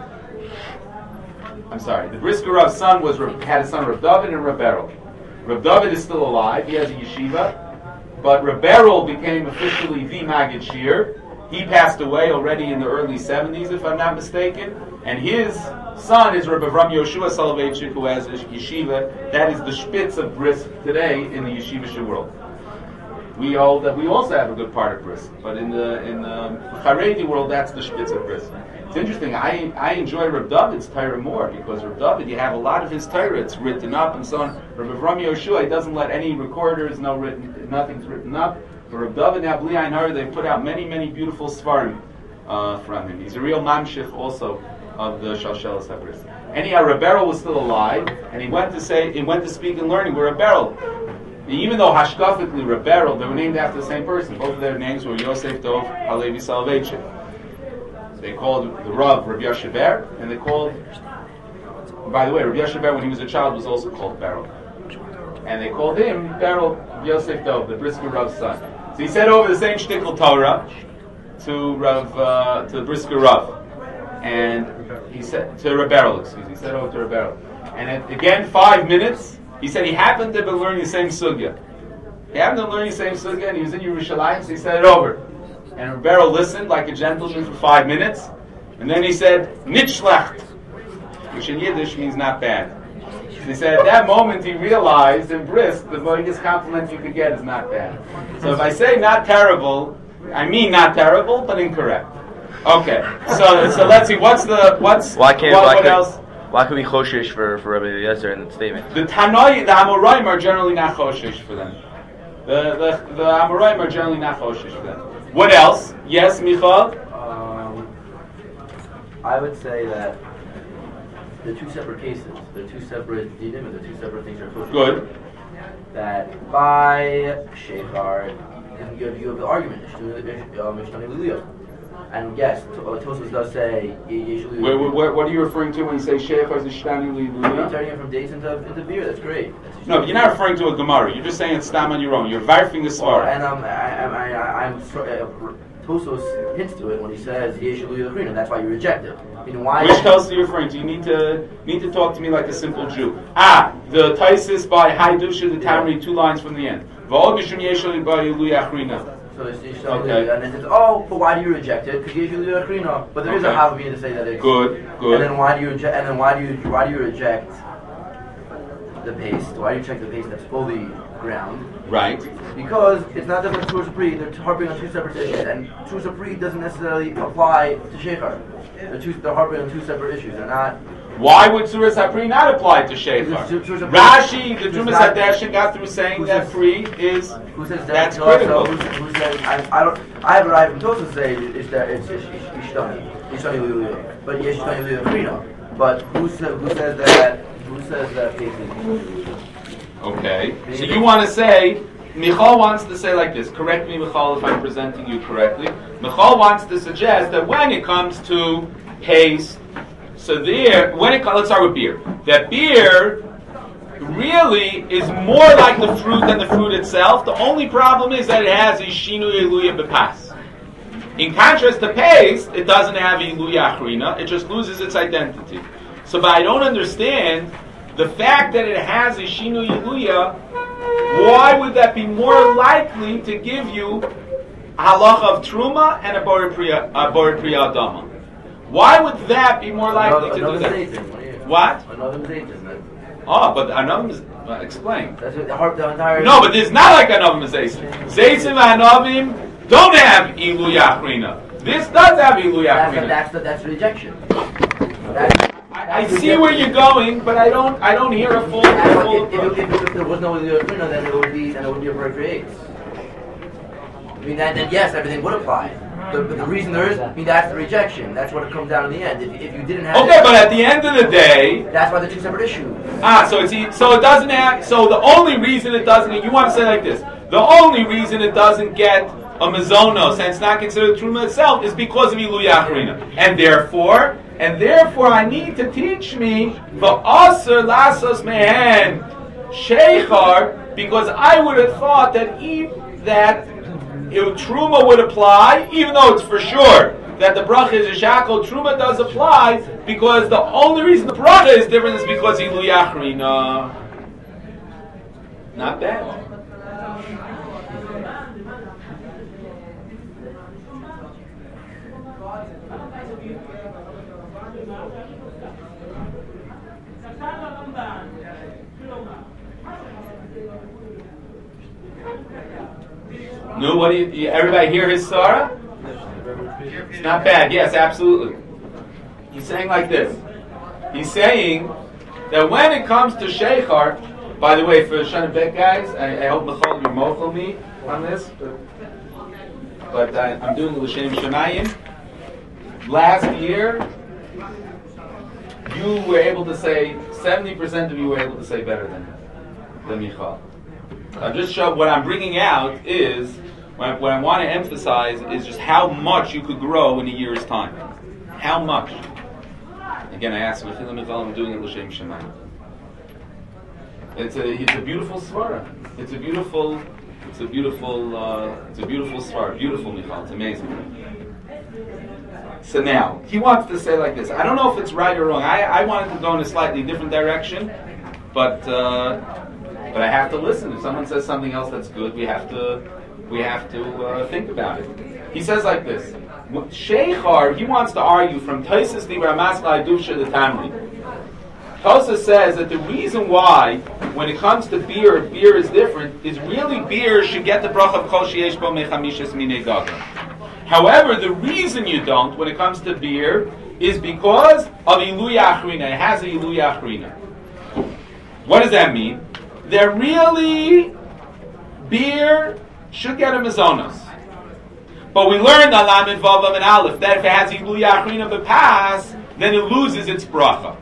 I'm sorry. The Brisker Rav's son was had a son, Reb David, and Reb Beryl. Reb David is still alive. He has a yeshiva, but Reb Beryl became officially the Maggid Shir. He passed away already in the early seventies, if I'm not mistaken. And his son is Reb Avram Yoshua Soloveitchik, who has a yeshiva. That is the Spitz of Brisk today in the yeshivish world. We all that we also have a good part of Brisk, but in the in the Haredi world, that's the Spitz of Brisk. It's interesting. I I enjoy Reb David's Torah more because Reb David, you have a lot of his Torah. It's written up and so on. Reb Avram Yoshua, he doesn't let any recorders, no written, nothing's written up. But Reb David now, Bli Ayin Hara, they put out many many beautiful svarim uh, from him. He's a real mamshich also of the Shalshelas HaBris. Anyhow, Reb Beryl was still alive, and he went to say he went to speak and learning with Reb Beryl. Even though hashkafically Reb Beryl, they were named after the same person. Both of their names were Yosef Dov Halevi Soloveitchik. They called the Rav Rabbi Yosheber, and they called, by the way, Rabbi Yosheber, when he was a child, was also called Beryl. And they called him Beryl Yosef Dov, the Brisker Rav's son. So he said over the same shtickle Torah to Rav, uh, to the Brisker Rav. And he said, to Reb Beryl, excuse me, he said over to Reb Beryl. And at, again, five minutes, he said he happened to have been learning the same sugya. He happened to learn the same sugya, and he was in Yerushalayim, so he said it over. And Rivero listened like a gentleman for five minutes, and then he said, "Nicht schlecht," which in Yiddish means not bad. He said at that moment he realized in Brisk the biggest compliment you could get is not bad. So if I say not terrible, I mean not terrible, but incorrect. Okay, so so let's see. What's the what's Why can't what, why what could, else? Why could we choshish for for Rabbi Eliezer in the statement? The Tanoi, the Amoraim are generally not choshish for them. The the the Amoraim are generally not choshish for them. What else? Yes, Michal. Um, I would say that the two separate cases, the two separate dinim, and the two separate things are supposed to Good. that by Shechar, you have, you have the argument, and yes, Tosfos does say Yeshua. Wait, wait, what, what are you referring to when you say Sheikh or Zishtani Liluya? Turning it from dates into, into beer, that's great. That's No, but you're not referring to a Gemara. You're just saying it's stam on your own. You're varfing the Well, Svara. and um, I, I, I, I'm so- uh, Tosfos hints to it when he says Yeshua, and that's why you reject it. I mean, why? Which Tosfos are you referring to? You need to need to talk to me like a simple Jew. Ah, the Taisis by Haidusha the Tamri, two lines from the end. V'od mishum Yeshua by Liluya Achrina. So it's, it's Okay. and then it's, oh, but why do you reject it? Because usually you're a Krina. But there is a Okay. Havamina to say that it's Good, good. And then why do you reject? And then why do you why do you reject the paste? Why do you check the paste that's fully ground? Right. Because it's not different from Surah They're harping on two separate issues, and Surah doesn't necessarily apply to Shechar. They're two. They're harping on two separate issues. They're not. Why would Surah Sapri not apply to Shechar? Because Surah Sapri- Rashi, the Who's Jumas not- Hadeshin got through saying who that says- free is Who says that? that's No, so critical. who, who says? I, I don't. I have what I from Tosfos say is that it's Ishtani, Ishtani Liluya, but yes, Ishtani Liluya Krina. But who says? Who says that? Who says that case is? Okay. So you want to say, Michal wants to say like this. Correct me, Michal, if I'm presenting you correctly. Michal wants to suggest that when it comes to paste, so there, when it let's start with beer. That beer really is more like the fruit than the fruit itself. The only problem is that it has a shinu eluya bepas. In contrast to paste, it doesn't have eluya achrina. It just loses its identity. So, but I don't understand the fact that it has a shinu eluya. Why would that be more likely to give you a halacha of truma and a bori priya a bori priya adama? Why would that be more likely Another, to do another that? Satan. What? Another Satan. That, Oh, but another is uh, explain. that's what the, harp, the entire. No, but there's not like another zaysim. Zaysim and anavim don't have ilu yachrina. This does have ilu That's the, yachrina. that's the, that's rejection. That's, I, I see where you're going, but I don't. I don't hear a full. That's full what- if, if, if, if there was no Krina, then it would be then it would be a appropriate. I mean, that, then yes, everything would apply. The, but the reason there is, I mean, that's the rejection. That's what it comes down in the end. If, if you didn't have Okay, it, but at the end of the day, that's why they're two separate issues. ah, so it's e- so it doesn't have. So the only reason it doesn't. You want to say like this: the only reason it doesn't get a mizonos and it's not considered truma itself is because of ilu yachrina, and therefore, and therefore, I need to teach me the aser lasos mehen sheichar, because I would have thought that even that it, truma would apply, even though it's for sure that the bracha is a shackle. Truma does apply because the only reason the bracha is different is because ilu yachrina. Not bad. No, what do you, you- everybody hear his Sarah? It's not bad, yes, absolutely. He's saying like this. He's saying that when it comes to Sheikhar, by the way, for Shana Bet guys, I, I hope Michal you mochel me on this, but, but I, I'm doing L'Shem Shemayim. Last year, you were able to say, seventy percent of you were able to say better than, than Michal. I'm just showing, what I'm bringing out is, what I, what I want to emphasize is just how much you could grow in a year's time. How much? Again, I asked him, I'm doing it L'Shem Shemayim. It's a, it's a beautiful svara. It's a beautiful, it's a beautiful, uh, it's a beautiful svara. Beautiful, Michal. It's amazing. So now, he wants to say like this. I don't know if it's right or wrong. I, I wanted to go in a slightly different direction, but uh, but I have to listen. If someone says something else that's good, we have to we have to uh, think about it. He says like this: Sheichar, he wants to argue from Tosas Dibra Masla Duvsha the Tamri. Tosas says that the reason why, when it comes to beer, beer is different, is really beer should get the bracha of Kol Sheyesh Bo Mechamishas Minei Gadol. However, the reason you don't, when it comes to beer, is because of Ilui Achrina. It has a Ilui Achrina. What does that mean? That really, beer should get a Mizonos. But we learned on Lamed Vav and Aleph that if it has Ilui Achrina B'Pas, then it loses its bracha.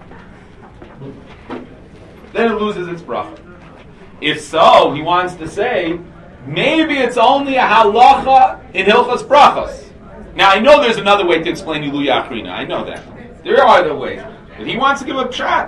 Then it loses its bracha. If so, he wants to say, maybe it's only a halacha in Hilchos Brachos. Now, I know there's another way to explain Ilui Achrina. I know that. There are other ways. But he wants to give a pshat.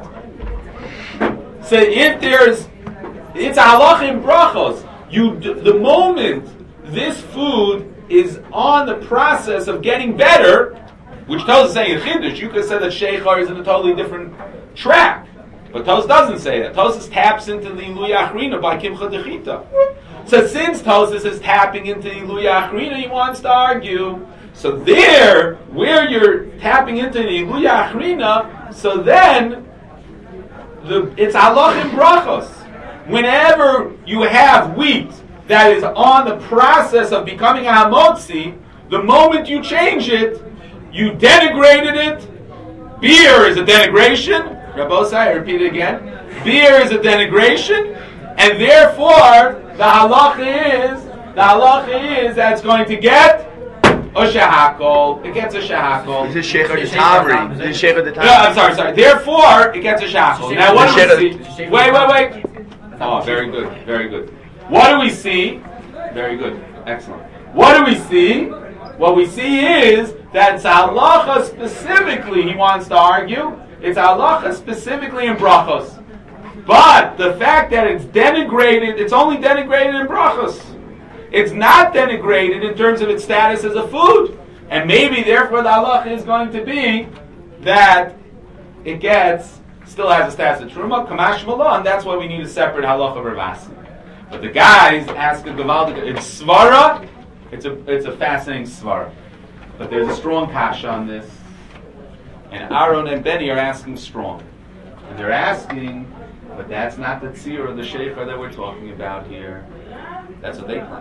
So if there's, it's a halacha in Brachos. You, the moment this food is on the process of getting better, which Tos is saying in Chiddush, you could say that Sheichar is in a totally different track. But Tos doesn't say that. Tos taps into the Ilui Achrina by Kimcha Dechita. So since Tosas is tapping into Ilui Achrina, he wants to argue. So there, where you're tapping into the Ilui Achrina, so then the, it's halach in brachos. Whenever you have wheat that is on the process of becoming a hamotzi, the moment you change it, you denigrated it. Beer is a denigration. Rabbosai, I repeat it again. Beer is a denigration, and therefore the halacha is the halacha is that it's going to get a shehakol. It gets a shehakol. This is Sheichar the Tamri. This is Sheichar the Tamri. No, I'm sorry, sorry. Therefore, it gets a shehakol. Now, what do we see? Wait, wait, wait. Oh, very good, very good. What do we see? Very good, excellent. What do we see? What we see is that it's halacha specifically. He wants to argue. It's halacha specifically in brachos. But the fact that it's denigrated, it's only denigrated in brachos. It's not denigrated in terms of its status as a food. And maybe, therefore, the halacha is going to be that it gets, still has a status of truma, kamash malah, and that's why we need a separate halacha ravasi. But the guys ask a gavaldik, it's svara, it's a, it's a fascinating svara. But there's a strong kasha on this. And Aaron and Benny are asking strong. And they're asking, but that's not the tzir or the sheichar that we're talking about here. That's what they claim.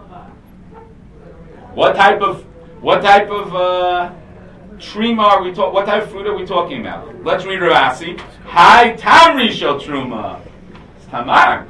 What type of what type of uh, truma are we talking? What type of fruit are we talking about? Let's read Ravasi. Hi tamri shel truma. It's tamar.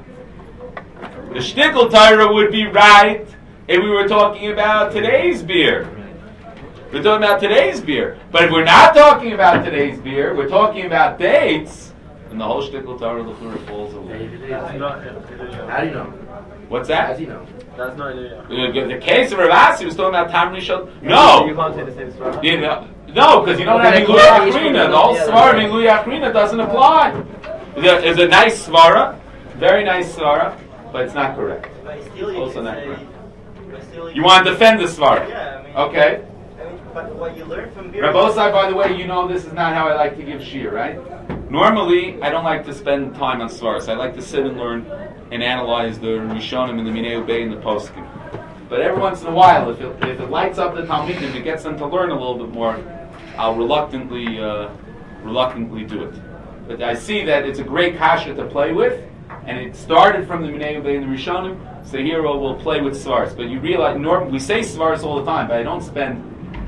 The shtickle Torah would be right if we were talking about today's beer. We're talking about today's beer. But if we're not talking about today's beer, we're talking about dates, and the whole shtickle Torah l'chura falls away. How do you know? What's How that? do you know? That's not Ilui The, the case of Ravasi was talking about Tamri Shel. No! You can't say the same story. You know, no, because you don't have Ilui Achrina. The whole Svara of Ilui Achrina doesn't apply. There's a nice Svara, very nice Svara, but it's not correct. But still you Also can not say, correct. but still You want to defend the Svara? Yeah, I mean, Okay. I mean, but what you learn from beer. Rabbosai, by the way, you know this is not how I like to give shir, right? Normally, I don't like to spend time on Svaras. I like to sit and learn and analyze the Rishonim and the Minei Ubei and the Poskim. But every once in a while, if it, if it lights up the Talmidim, it gets them to learn a little bit more, I'll reluctantly uh, reluctantly do it. But I see that it's a great kasha to play with, and it started from the Minei Ubei and the Rishonim, so here we'll, we'll play with Svaras. But you realize, norm, we say Svaras all the time, but I don't spend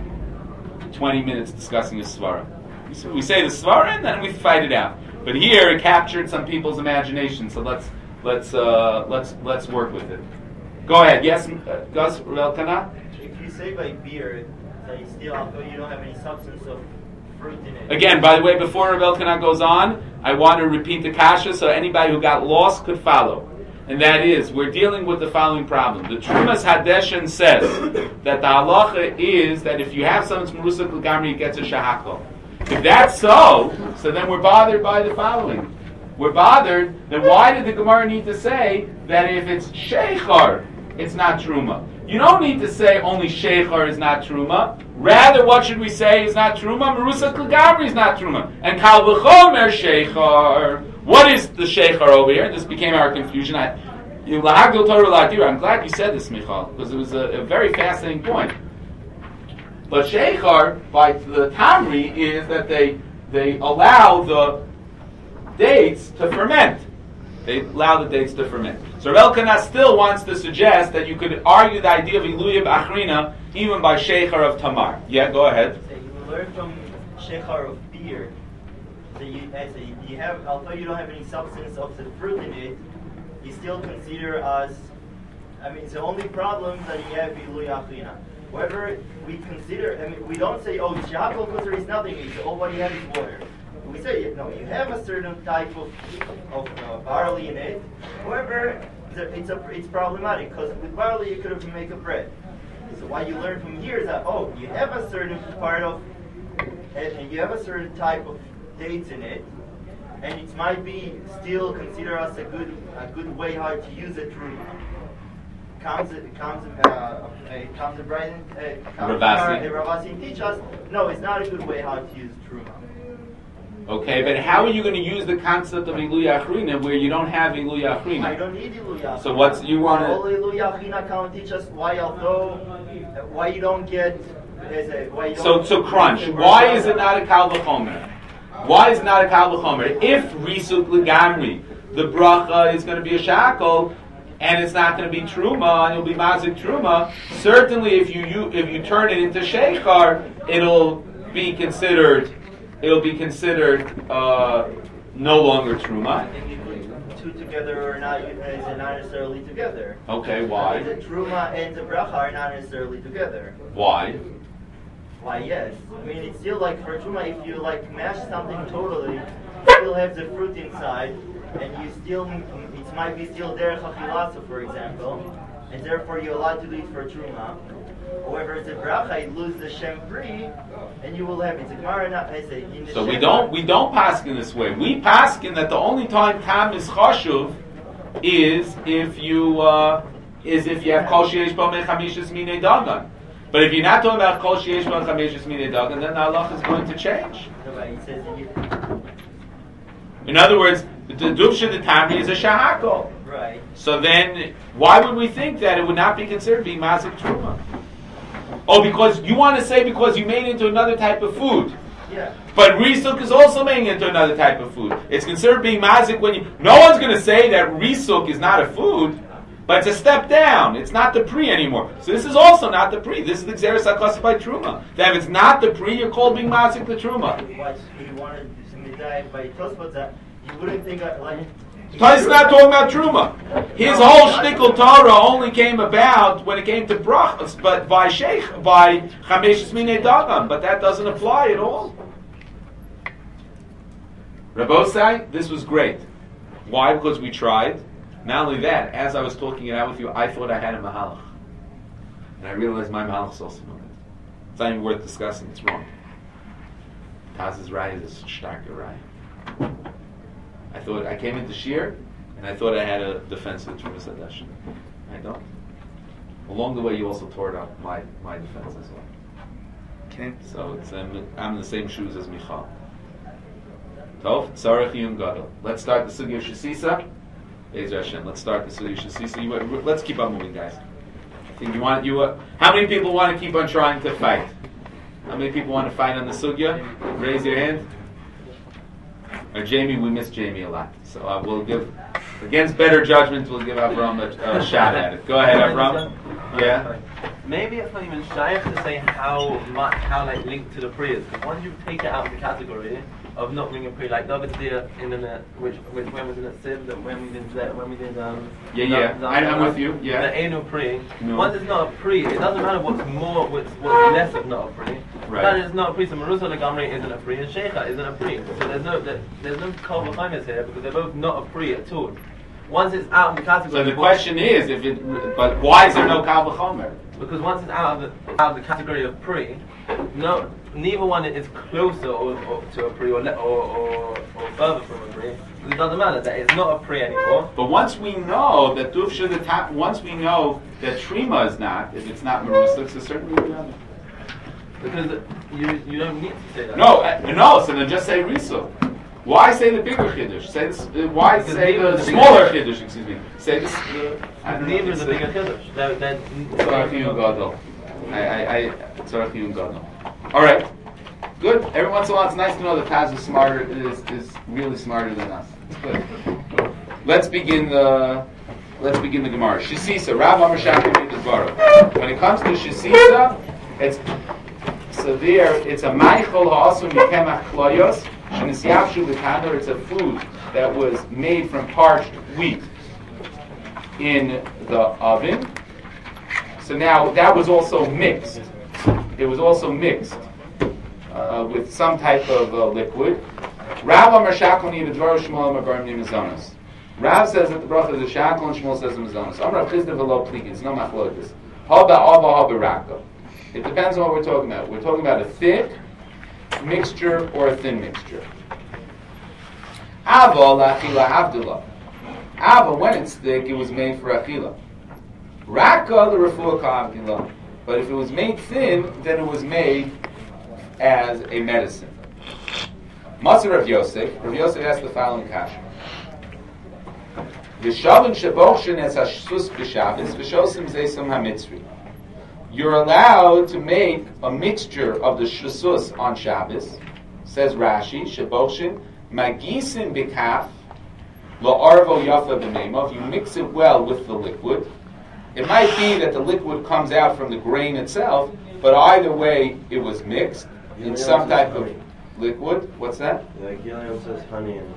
twenty minutes discussing a Svara. We say the Svara and then we fight it out. But here it captured some people's imagination, so let's let's uh, let's let's work with it. Go ahead. Yes, uh, Gus Elkanah? If you say by beer that you still, although you don't have any substance of fruit in it. Again, by the way, before Rav Elkanah goes on, I want to repeat the kasha so anybody who got lost could follow. And that is, we're dealing with the following problem. The Trumas Hadeshen says that the halacha is that if you have someone's Marusa Kulgamri, it gets a shahakol. If that's so, so then we're bothered by the following. We're bothered, then why did the Gemara need to say that if it's sheichar, it's not truma? You don't need to say only sheichar is not truma. Rather, what should we say is not truma? Marusa Kulgamri is not truma. And kal v'chomer sheichar. what is the sheikhar over here? This became our confusion. I, you, lahagdil Torah la'adir. I'm glad you said this, Michal, because it was a, a very fascinating point. But sheikhar, by the Tamri, is that they they allow the dates to ferment. They allow the dates to ferment. So Rav Elkanah still wants to suggest that you could argue the idea of Iluyah B'Achrina even by sheikhar of Tamar. Yeah, go ahead. So you learn from sheikhar of beer. So you, as a, you have, although you don't have any substance of the fruit in it, you still consider as, I mean, it's the only problem that you have Iluyah B'Achrina. However, we consider, I mean, we don't say, oh, Shahakol Kusar is nothing, it's all what you have is water. We say, no, you have a certain type of, of uh, barley in it. However, it's, a, it's problematic, because with barley you could have made a bread. So what you learn from here is that, oh, you have a certain part of, and you have a certain type of dates in it, and it might be still considered as a good a good way how to use it through. Comes comes uh, comes a bright uh, Ravasi. Ravasi teach us, no, it's not a good way how to use truma. Okay, but how are you going to use the concept of Iluyah Achrina where you don't have Iluyah Achrina? I don't need Iluyah. So what's you want All to? Iluyah Achrina can teach us why although why you don't get as a why you So don't so crunch. Why is it not a kal v'chomer? Why is it not a kal v'chomer? If risuk legamri, the bracha is going to be a shackle, and it's not going to be truma, and it'll be mazik truma. Certainly, if you, you if you turn it into sheikhar, it'll be considered. It'll be considered uh, no longer truma. And you put two together or not, is it not necessarily together? Okay, why? The truma and the bracha are not necessarily together. Why? Why, yes. I mean, it's still like for truma, if you like mash something totally, you still have the fruit inside, and you still, it might be still derech achilasa, for example, and therefore you're allowed to do it for truma. However, it's a bracha, you lose the shem free, and you will have it's a gemara not I say in the So we shem- don't we don't paskin this way. We paskin that the only time tam is chashuv is if you uh, is if you have kol sheish bo mechamishas minei dagan. But if you're not talking about kol sheish bo mechamishas minei dagan, then the halach is going to change. Right, it says that you- In other words, the dubsha the tamri is a shahakol. Right. So then, why would we think that it would not be considered being mazik truma? Oh, because you want to say because you made it into another type of food. Yeah. But risuk is also made into another type of food. It's considered being mazik when you. No one's going to say that risuk is not a food, but it's a step down. It's not the pri anymore. So this is also not the pri. This is the xeris hakos by truma. That if it's not the pri, you're called being mazik the truma. What he wanted to midday by Tosfot that you wouldn't think that, like. He's not talking about truma. His whole shtickle Torah only came about when it came to brachas, but by sheikh, by chamesh minei dagam. But that doesn't apply at all. Rabbosai, this was great. Why? Because we tried. Not only that, as I was talking it out with you, I thought I had a mahalach, and I realized my mahalach is also not it. It's not even worth discussing. It's wrong. Taz's raya is a starker raya. I thought I came into Shir, and I thought I had a defense of Trumas Hadash. I don't. Along the way, you also tore up my, my defense as well. Okay. So it's, um, I'm in the same shoes as Michal. Tov, Tzarech Yom Gadol. Let's start the Sugya Shasisa. Be'ez Hashem. Let's start the Sugya Shasisa. You, let's keep on moving, guys. I think you want you. Uh, how many people want to keep on trying to fight? How many people want to fight on the Sugya? Raise your hand. Or Jamie, we miss Jamie a lot. So uh, we'll give, against better judgment, we'll give Avram a, a shot at it. Go ahead, Avram. Yeah? Maybe it's not even shy to say how much, how like linked to the prayers. Because once you take it out of the category of not bringing prayer, like the other day in the net, which, which when we did at Sid, that when we did that, when we did um. Yeah, yeah. The, I, I'm with you. Yeah. The anal pre. No. Once it's not a pre, it doesn't matter what's more, what's, what's less of not a pre. Right. But it's not a pre. So Marusa Lagamri isn't a pre, and Sheikha isn't a pre. So there's no there, there's no kol v'chaimes here because they're both not a pre at all. Once it's out of the category. So the question is, if it, but why is there no kal v'chomer? Because once it's out of the out of the category of pre, no, neither one is closer or, or to a pre or, le- or, or or further from a pre. It doesn't matter that it's not a pre anymore. But once we know that dufsha the tap, once we know that trima is not, if it's not marusa, it's a certainly the other. Because you you don't need to say that. No, uh, no. So then just say risu. Why say the bigger chiddush? Say this, uh, why Because say neither the is the smaller bigger- chiddush? Excuse me. Say this. Uh, I don't know, Neither it's is a bigger chiddush. That that. Tzorach Iyun Gadol. I I I Tzorach Iyun Gadol. All right. Good. Every once in a while, it's nice to know that Taz is smarter. Is is really smarter than us. It's good. Let's begin the. Let's begin the Gemara. Shisisa. Rav Amar Shachar the Dvaro. When it comes to Shisisa, it's so there. It's a Meichel Ha'asum Mikemach Kloyos. Shenisiyavshu B'Tadar. It's a food that was made from parched wheat in the oven. So now that was also mixed. It was also mixed uh, with some type of uh, liquid. Rav Amar Shakoni the Dvaro Shmuel Amar Barim Nimazonos. Rav says that the bracha is a shackle and Shmuel says the mizonos. Amar Chisda v'lo pligi. It's no machlokes. Haba ava haba raka. It depends on what we're talking about. We're talking about a thick mixture or a thin mixture. Ava la'achila avdullah. Ava, when it's thick, it was made for achila. Raka the refuah ka'avdullah. But if it was made thin, then it was made as a medicine. Matzah Rav Yosef. Rav Yosef asked the following question. You're allowed to make a mixture of the shasus on Shabbos, says Rashi, Sheboshin, Magisin Bikaf, La'arvo Yafa B'Neimov, you mix it well with the liquid. It might be that the liquid comes out from the grain itself, but either way it was mixed in some type of liquid. What's that? Yeah, Gilliam says honey and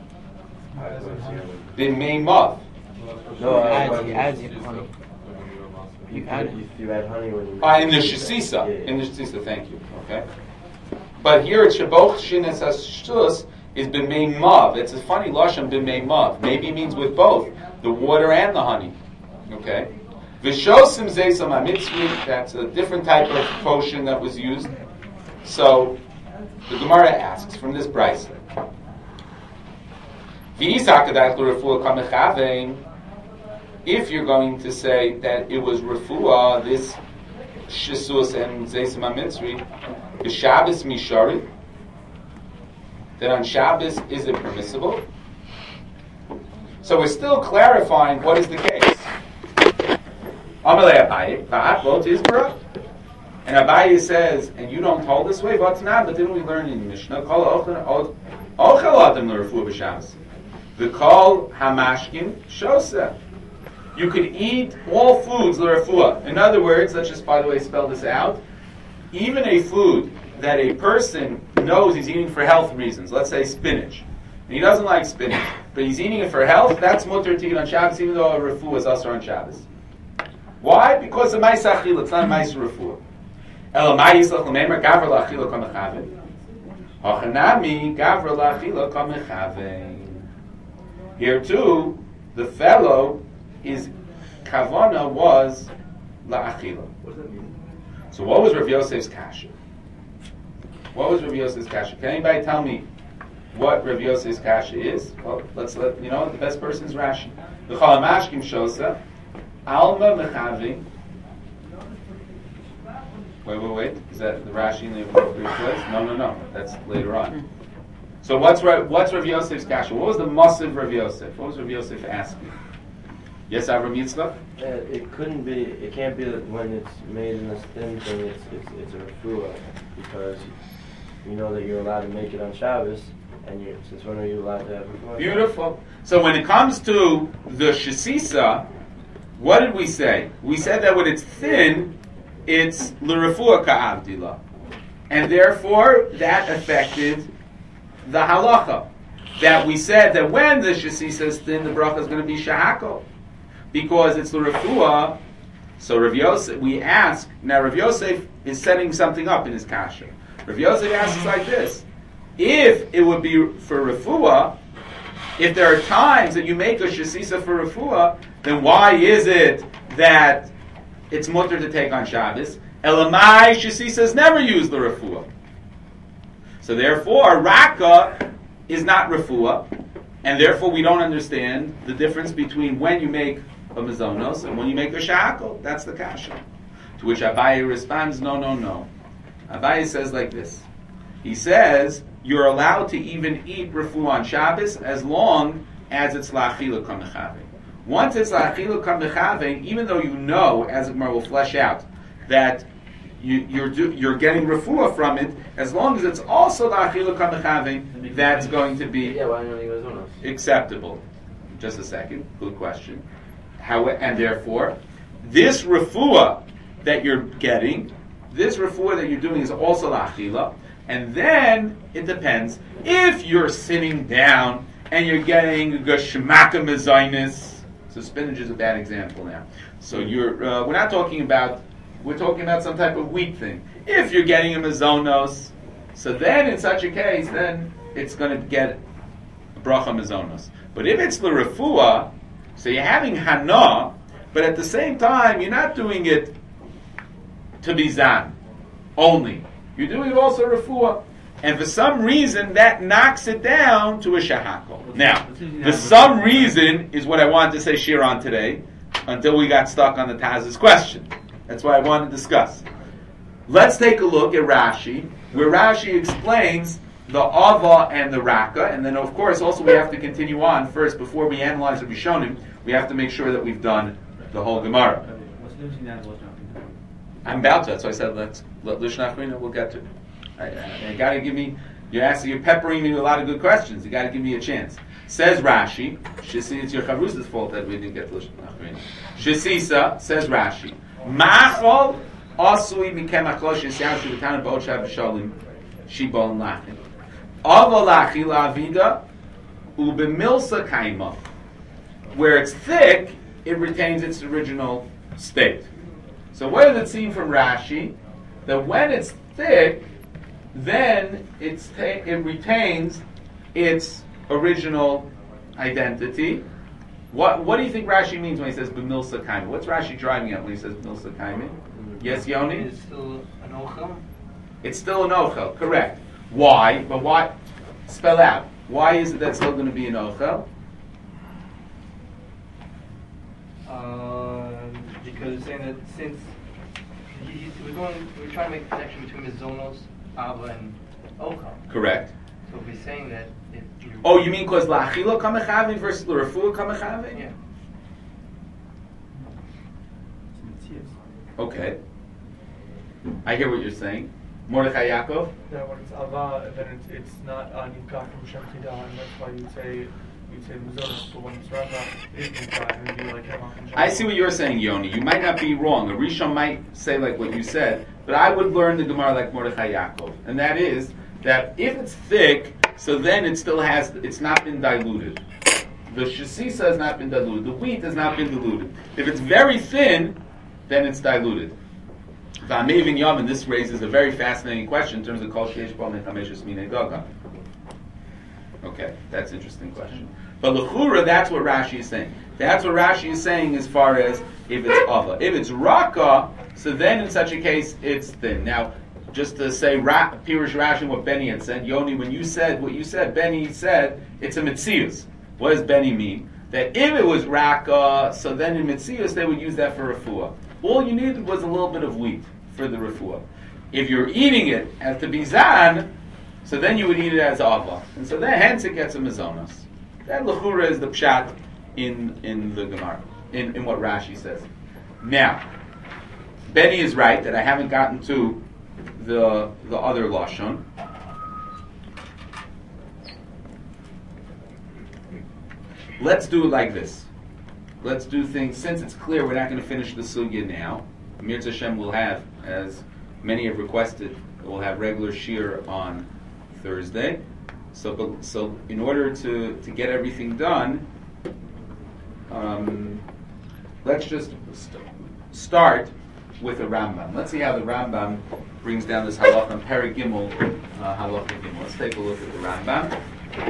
B'Neimov. No, uh, adds, when he you- adds honey. You You add, add you, you add honey when you. Ah, in the Shisisa. Yeah, yeah. In the Shisisa, thank you. Okay. But here it's Shaboch Shines Hashus is B'mei Mav. It's a funny Lashon, B'mei Mav. Maybe it means with both, the water and the honey. Okay. Vishosim Zeisam HaMitzri, that's a different type of potion that was used. So, the Gemara asks from this brayso. If you're going to say that it was refuah, this shisus and zeisam hamitzri, b'Shabbos mishari, then on Shabbos is it permissible? So we're still clarifying what is the case. Amalei Abaye, va'at lo tizbara. And Abaye says, and you don't hold this way, but not. But didn't we learn in the Mishnah? Kol ochel adam l'refuah b'Shabbos. V'kol hamashkin shoseh. You could eat all foods l'refuah. In other words, let's just, by the way, spell this out. Even a food that a person knows he's eating for health reasons, let's say spinach, and he doesn't like spinach, but he's eating it for health, that's mutter to eat on Shabbos, even though a refuah is also on Shabbos. Why? Because of ma'is achila, it's not ma'is refuah. Ela ma'is l'chlememer gavra la'achila kamechavin. Hachanami gavra la'achila kamechavin. Here too, the fellow, his kavana was la'achila. What does that mean? So what was Rav Yosef's kasha? What was Rav Yosef's kasha? Can anybody tell me what Rav Yosef's kasha is? Well, let's let you know. The best person is Rashi. The Chalamashkim shosa alma mechavi. Wait, wait, wait. Is that the Rashi in the appropriate place? No, no, no. That's later on. So what's Rav, what's Rav Yosef's kasha? What was the massive Rav Yosef? What was Rav Yosef asking? Yes, Avram Yitzchak? Uh, it couldn't be. It can't be that when it's made in a thin thing. It's it's it's a refuah because you know that you're allowed to make it on Shabbos, and you since when are you allowed to have refuah? Beautiful. So when it comes to the shisisa, what did we say? We said that when it's thin, it's l'refuah ka'avdila, and therefore that affected the halacha. That we said that when the shisisa is thin, the bracha is going to be shahako. Because it's the refuah, so Rav Yosef, we ask, now Rav Yosef is setting something up in his kasha. Rav Yosef asks like this, if it would be for refuah, if there are times that you make a shisisa for refuah, then why is it that it's mutter to take on Shabbos? Elamai shisisas never use the refuah. So therefore, raka is not refuah, and therefore we don't understand the difference between when you make a mizonos and when you make a shakol. That's the kasha. To which Abaye responds, no, no, no. Abaye says like this. He says you're allowed to even eat refuah on Shabbos as long as it's la'achila kamechave. Once it's la'achila kamechave, even though you know, as the Gemara will flesh out, that you, you're do, you're getting refuah from it, as long as it's also la'achila kamechave, that's going to be Yeah, why don't you guys know? acceptable. Just a second, good question. How and therefore, this refuah that you're getting, this refuah that you're doing is also la'achila, and then it depends. If you're sitting down and you're getting geshmaka mezainis, so spinach is a bad example now. So you're uh, we're not talking about we're talking about some type of wheat thing. If you're getting a mezonos, so then in such a case, then it's going to get bracha mezonos. But if it's the refuah, so you're having hana, but at the same time you're not doing it to be zan only. You're doing it also refuah. And for some reason, that knocks it down to a shahakol. Now, for some reason is what I wanted to say shir on today, until we got stuck on the Taz's question. That's what I wanted to discuss. Let's take a look at Rashi, where Rashi explains the ava and the raka, and then of course also we have to continue on first, before we analyze the Rishonim, we have to make sure that we've done the whole Gemara. I'm about to, that's why I said let's, let Lishnachrina, we'll get to it. I, I, I gotta give me, you're asking, you're peppering me with a lot of good questions. You gotta give me a chance. Says Rashi, Shisi, it's your Chavrusa's fault that we didn't get to Lishnachrin. Shisisa, says Rashi, Machol, Asui, Mikem Achlosh, Yisyan, Shuvitana, Bochav, Shalim, Shibol, Lachin. Avalachi, La Vida, Ubemilsa Kaima. Where it's thick, it retains its original state. So what does it seem from Rashi? That when it's thick, then it's ta- it retains its original identity. What what do you think Rashi means when he says b'milsa kaima? What's Rashi driving at when he says b'milsa kaima? Yes, Yoni? It's still an ochel? It's still an ochel, correct. Why? But why? Spell out. Why is it that's still going to be an ochel? Um, because it's saying that since he, he- we're going, we're trying to make a connection between the zonos, ava, and ochel. Correct. So if we're saying that, it, you Oh, you mean because la'achila kamechavin versus l'refuah kamechavin? yeah. Okay. I hear what you're saying. Mordechai Yaakov? That when it's ava, then it's, it's not uh, nivka from Shem Tida, and that's why you'd say you'd say Mazonos, but when it's rava, it's nivka, and it'd be like Hema from Shem. I see what you're saying, Yoni. You might not be wrong. A Rishon might say like what you said, but I would learn the Gemara like Mordechai Yaakov, and that is that if it's thick, so then it still has, it's not been diluted. The shasisa has not been diluted. The wheat has not been diluted. If it's very thin, then it's diluted. V'amevin yom, and this raises a very fascinating question in terms of kol sheish bo mechameshes minei gaga. Okay, that's an interesting question. But l'chura, that's what Rashi is saying. That's what Rashi is saying as far as if it's ava. If it's raka, so then in such a case it's thin. Now, just to say Ra- Pirush Rashi what Benny had said, Yoni, when you said what you said, Benny said it's a mitzius. What does Benny mean? That if it was raka, so then in mitzius they would use that for refuah. All you needed was a little bit of wheat for the refuah. If you're eating it as to be zan, so then you would eat it as ava. And so then hence it gets a mezonos. That l'chura is the pshat in, in the Gemara, in, in what Rashi says. Now, Benny is right that I haven't gotten to the the other lashon. Let's do it like this. Let's do things, since it's clear we're not going to finish the sugya now. Mir Hashem will have, as many have requested, we'll have regular shir on Thursday. So, but, so in order to, to get everything done, um, let's just st- start with a Rambam. Let's see how the Rambam brings down this halacha, Perek Gimel, uh, halacha Gimel. Let's take a look at the Rambam.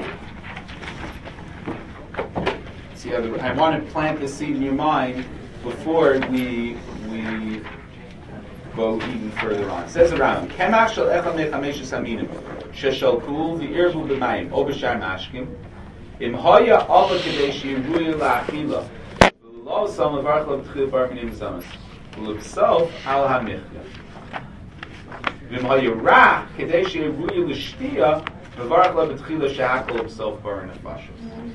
See how the, I want to plant this seed in your mind before we we go even further on. It says the Rambam, Kemach shel echad mechameshes haminim sheshal kul v'irvu b'mayim o b'shar mashkim im haya ala kedei shiruya la'achila v'lo sam levarch lo b'tchil baruch nim zamas v'l'b'sof al hamichya v'im haya rach kedei shiruya l'shtiya V'varach la b'tchila she'akol b'sof bar nefashos.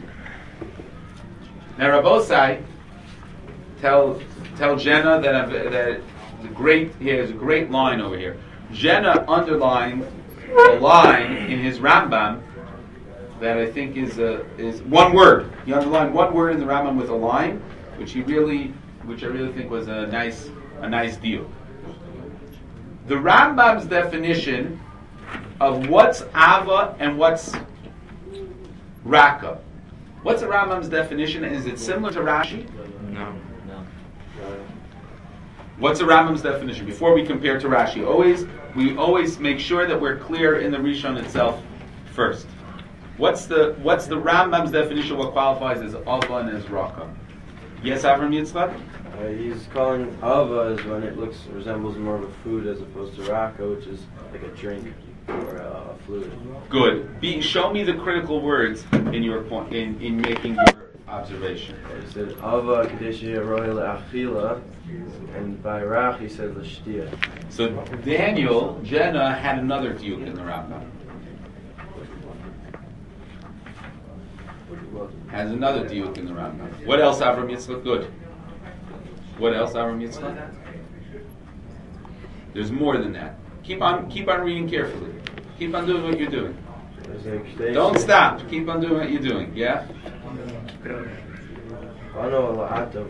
Now Rabbosai tell tell Jenna that I've, that the great he has a great line over here. Jenna underlined a line in his Rambam that I think is a, is one word. He underlined one word in the Rambam with a line, which he really, which I really think was a nice a nice deal. The Rambam's definition of what's Ava and what's Raka. What's the Rambam's definition? Is it similar to Rashi? No. No. What's the Rambam's definition? Before we compare to Rashi, always we always make sure that we're clear in the Rishon itself first. What's the what's the Rambam's definition of what qualifies as Ava and as Raka? Yes, Avram Yitzchak? Uh, he's calling Ava is when it looks resembles more of a food as opposed to Raka, which is like a drink or a, a fluid. Good. Be, show me the critical words in your point in, in making your observation. He said Ava Kadeshia Royal Achila, and by Rach he said Lashtia. So Daniel, Jenna had another diuk in the Rambam. Has another diuk in the Rambam. What else, Avram Yitzchak? Good. What else, Avram Yitzchak? There's more than that. Keep on, keep on reading carefully. Keep on doing what you're doing. Don't stop. Keep on doing what you're doing. Yeah. I know La'ata.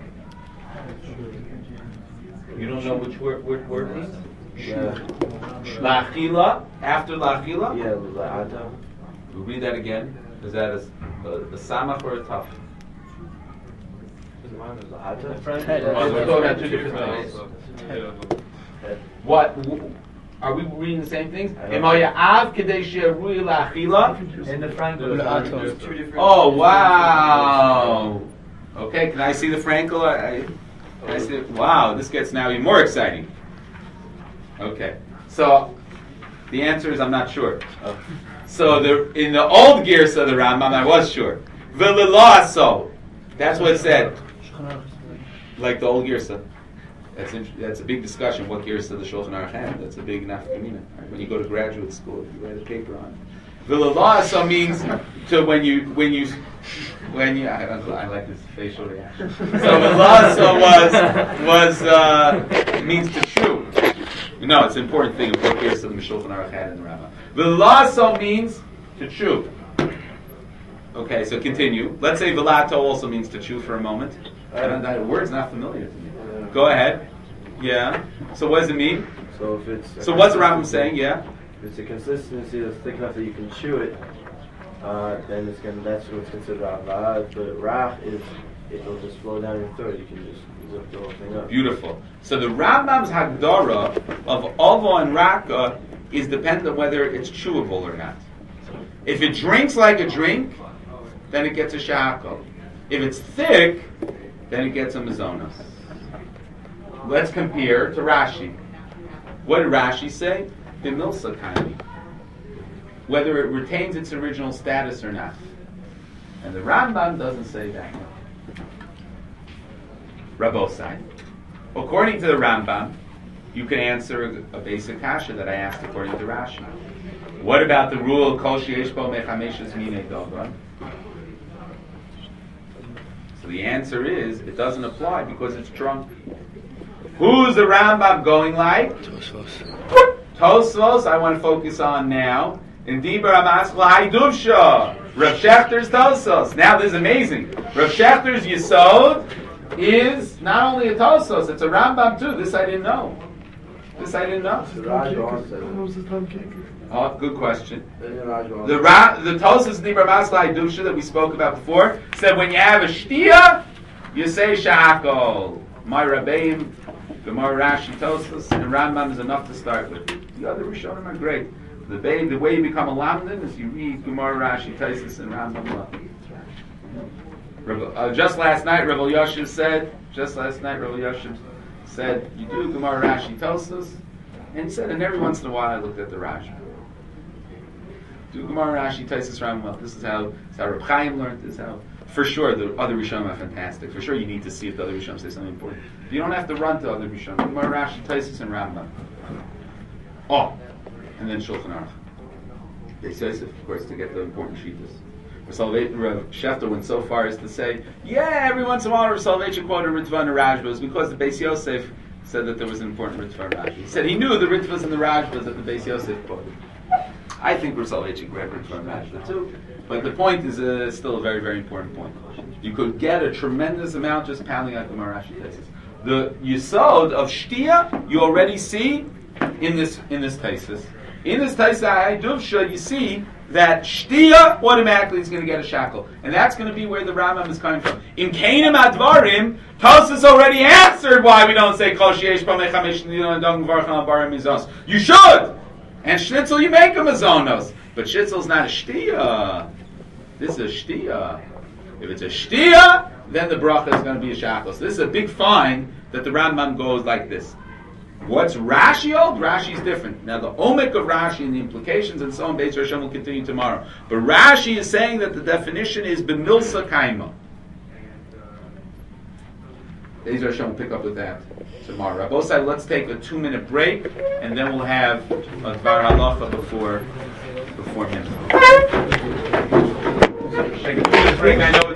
You don't know which word word word means? Yeah. La'achila. After la'achila. Yeah, La'ata. We'll read that again. Is that a, a, a samach or a taf? Oh, we're talking about two different things. What? Are we reading the same things? And the Franco. Oh, wow. Okay, can I see the Frankel? I, I, can I see it? Wow, this gets now even more exciting. Okay, so the answer is I'm not sure. So the in the old Girsa of the Rambam, I was sure. V'lilaso. That's what it said. Like the old Girsa. That's int- that's a big discussion. What Girsa the Shulchan Aruch had? That's a big nafkamina. Right? When you go to graduate school, you write a paper on it. V'lilaso means to when you when you when you. I, I like this facial reaction. So v'lilaso was was uh, means to chew. No, it's an important thing of what Girsa the Shulchan Aruch had in the Rambam. V'laso means to chew. Okay, so continue. Let's say v'lato also means to chew for a moment. I don't, that word's not familiar to me. Go ahead. Yeah. So what does it mean? So if it's So what's the Rambam saying? Yeah. If it's a consistency that's thick enough that you can chew it, uh, then it's gonna that's what's considered avad. But rach is it'll just flow down your throat. You can just zip the whole thing up. Beautiful. So the Rambam's hagdara of avo and raka is dependent on whether it's chewable or not. If it drinks like a drink, then it gets a shako. If it's thick, then it gets a mazonos. Let's compare to Rashi. What did Rashi say? The milsa kind. Whether it retains its original status or not. And the Rambam doesn't say that. Rabbosai. According to the Rambam, you can answer a, a basic kasha that I asked according to Rashi. What about the rule kol sheyesh bo mechameshes minei dogon? So the answer is it doesn't apply because it's drunk. Who's the Rambam going like? Tosfos. Tosfos, I want to focus on now. In Dibur HaMaskal Haiduvsha. Rav Shechter's Tosfos. Now this is amazing. Rav Shechter's Yesod is not only a Tosfos, it's a Rambam too. This I didn't know. This I didn't know. Oh, good question. The Ra- the Tosfos Dibur HaMaskal Haiduvsha that we spoke about before said when you have a shtia, you say shakol. My Rabbeim, Gemara, Rashi, Tosfos, and Rambam is enough to start with. The other Rishonim are great. The way, the way you become a Lamdan is you read Gemara, Rashi, Tosfos, and Rambam. Uh, just last night, Rav Yoshev said. Just last night, Rav Yoshev said you do Gemara, Rashi, Tosfos, and he said, and every once in a while I looked at the Rashi. Do Gemara, Rashi, Tosfos, Rambam. This is how, this is how Reb Chaim learned. This is how. For sure, the other Rishonim are fantastic. For sure, you need to see if the other Rishonim say something important. You don't have to run to other Rishonim. Gemara, Rashi, Tosfos, and Rambam. Oh, and then Shulchan Aruch. Beis Yosef, of course, to get the important shittas. Rav Shefter went so far as to say, yeah, every once in a while Rav Soloveitchik quoted Ritva and the Rajba. It was because the Beis Yosef said that there was an important Ritva and Rajba. He said he knew the Ritvas and the Rajbas that the Beis Yosef quoted. I think Rav Soloveitchik read Ritva and Rajba too. But the point is uh, still a very, very important point. You could get a tremendous amount just pounding out the Marashi thesis. The Yisod of Shtia, you already see in this in this thesis. In this thesis, I Duvsha, you see that Shtia automatically is going to get a shackle. And that's going to be where the Rambam is coming from. In Kainim Advarim, Tosfos already answered why we don't say Kol Sheyesh B'mei Chamesh Nidon Dong Varchan Barim Mizos. You should! And Schnitzel, you make a Mazonos. But Schnitzel's not a Shtia. This is a Shtia. If it's a Shtia, then the bracha is going to be a shackle. So this is a big find that the Rambam goes like this. What's Rashi old? Rashi's different. Now the omek of Rashi and the implications and so on, Beis Hashem will continue tomorrow. But Rashi is saying that the definition is b'milsa kaima. Beis Hashem will pick up with that tomorrow. Rabbosai, let's take a two-minute break, and then we'll have a Dvar Halacha before before him. Take a two-minute break. I know.